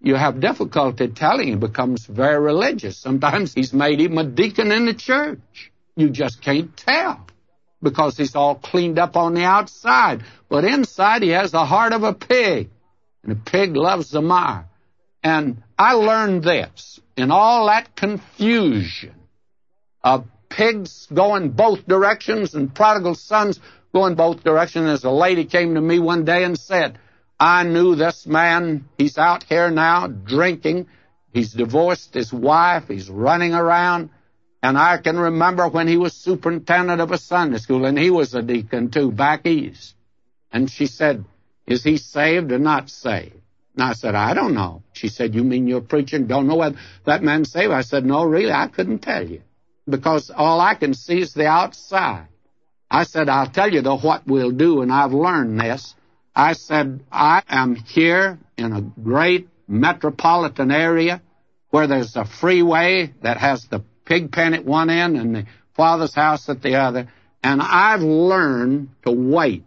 you have difficulty telling. He becomes very religious. Sometimes he's made even a deacon in the church. You just can't tell because he's all cleaned up on the outside. But inside he has the heart of a pig, and a pig loves the mire. And I learned this, in all that confusion of pigs going both directions and prodigal sons going both directions, as a lady came to me one day and said, I knew this man, he's out here now drinking, he's divorced his wife, he's running around, and I can remember when he was superintendent of a Sunday school, and he was a deacon too, back east. And she said, is he saved or not saved? And I said, I don't know. She said, you mean you're preaching, don't know whether that man's saved? I said, no, really, I couldn't tell you, because all I can see is the outside. I said, I'll tell you what we'll do, and I've learned this. I said, I am here in a great metropolitan area where there's a freeway that has the pig pen at one end and the Father's house at the other, and I've learned to wait.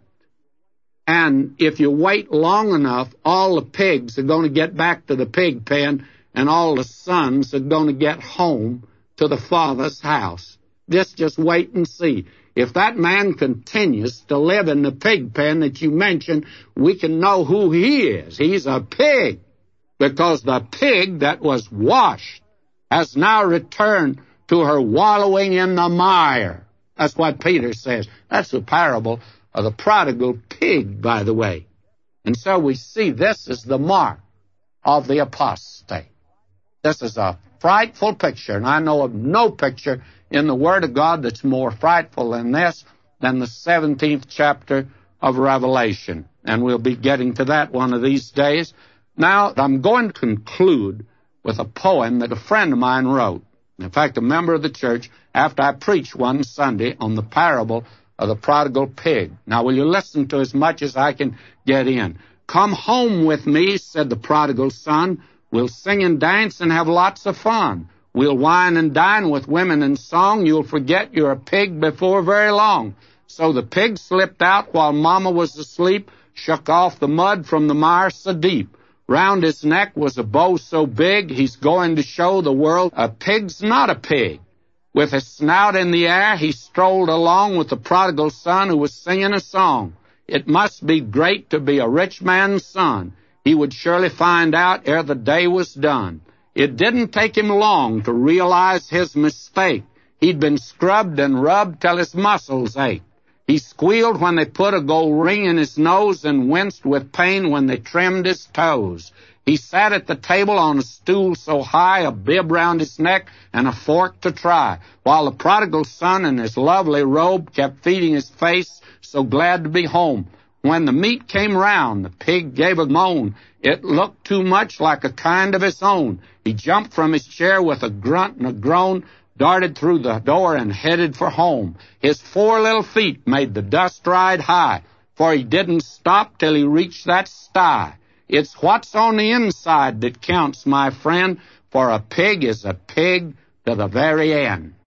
And if you wait long enough, all the pigs are going to get back to the pig pen, and all the sons are going to get home to the Father's house. Just wait and see. If that man continues to live in the pig pen that you mentioned, we can know who he is. He's a pig, because the pig that was washed has now returned to her wallowing in the mire. That's what Peter says. That's the parable of the prodigal pig, by the way. And so we see this is the mark of the apostate. This is a frightful picture, and I know of no picture in the Word of God that's more frightful than this, than the 17th chapter of Revelation. And we'll be getting to that one of these days. Now, I'm going to conclude with a poem that a friend of mine wrote. In fact, a member of the church, after I preached one Sunday on the parable of the prodigal pig. Now, will you listen to as much as I can get in? Come home with me, said the prodigal son. We'll sing and dance and have lots of fun. We'll wine and dine with women and song. You'll forget you're a pig before very long. So the pig slipped out while Mama was asleep, shook off the mud from the mire so deep. Round his neck was a bow so big, he's going to show the world a pig's not a pig. With his snout in the air, he strolled along with the prodigal son who was singing a song. It must be great to be a rich man's son. He would surely find out ere the day was done. It didn't take him long to realize his mistake. He'd been scrubbed and rubbed till his muscles ached. He squealed when they put a gold ring in his nose and winced with pain when they trimmed his toes. He sat at the table on a stool so high, a bib round his neck and a fork to try, while the prodigal son in his lovely robe kept feeding his face, so glad to be home. When the meat came round, the pig gave a moan. It looked too much like a kind of his own. He jumped from his chair with a grunt and a groan, darted through the door and headed for home. His 4 little feet made the dust ride high, for he didn't stop till he reached that sty. It's what's on the inside that counts, my friend, for a pig is a pig to the very end.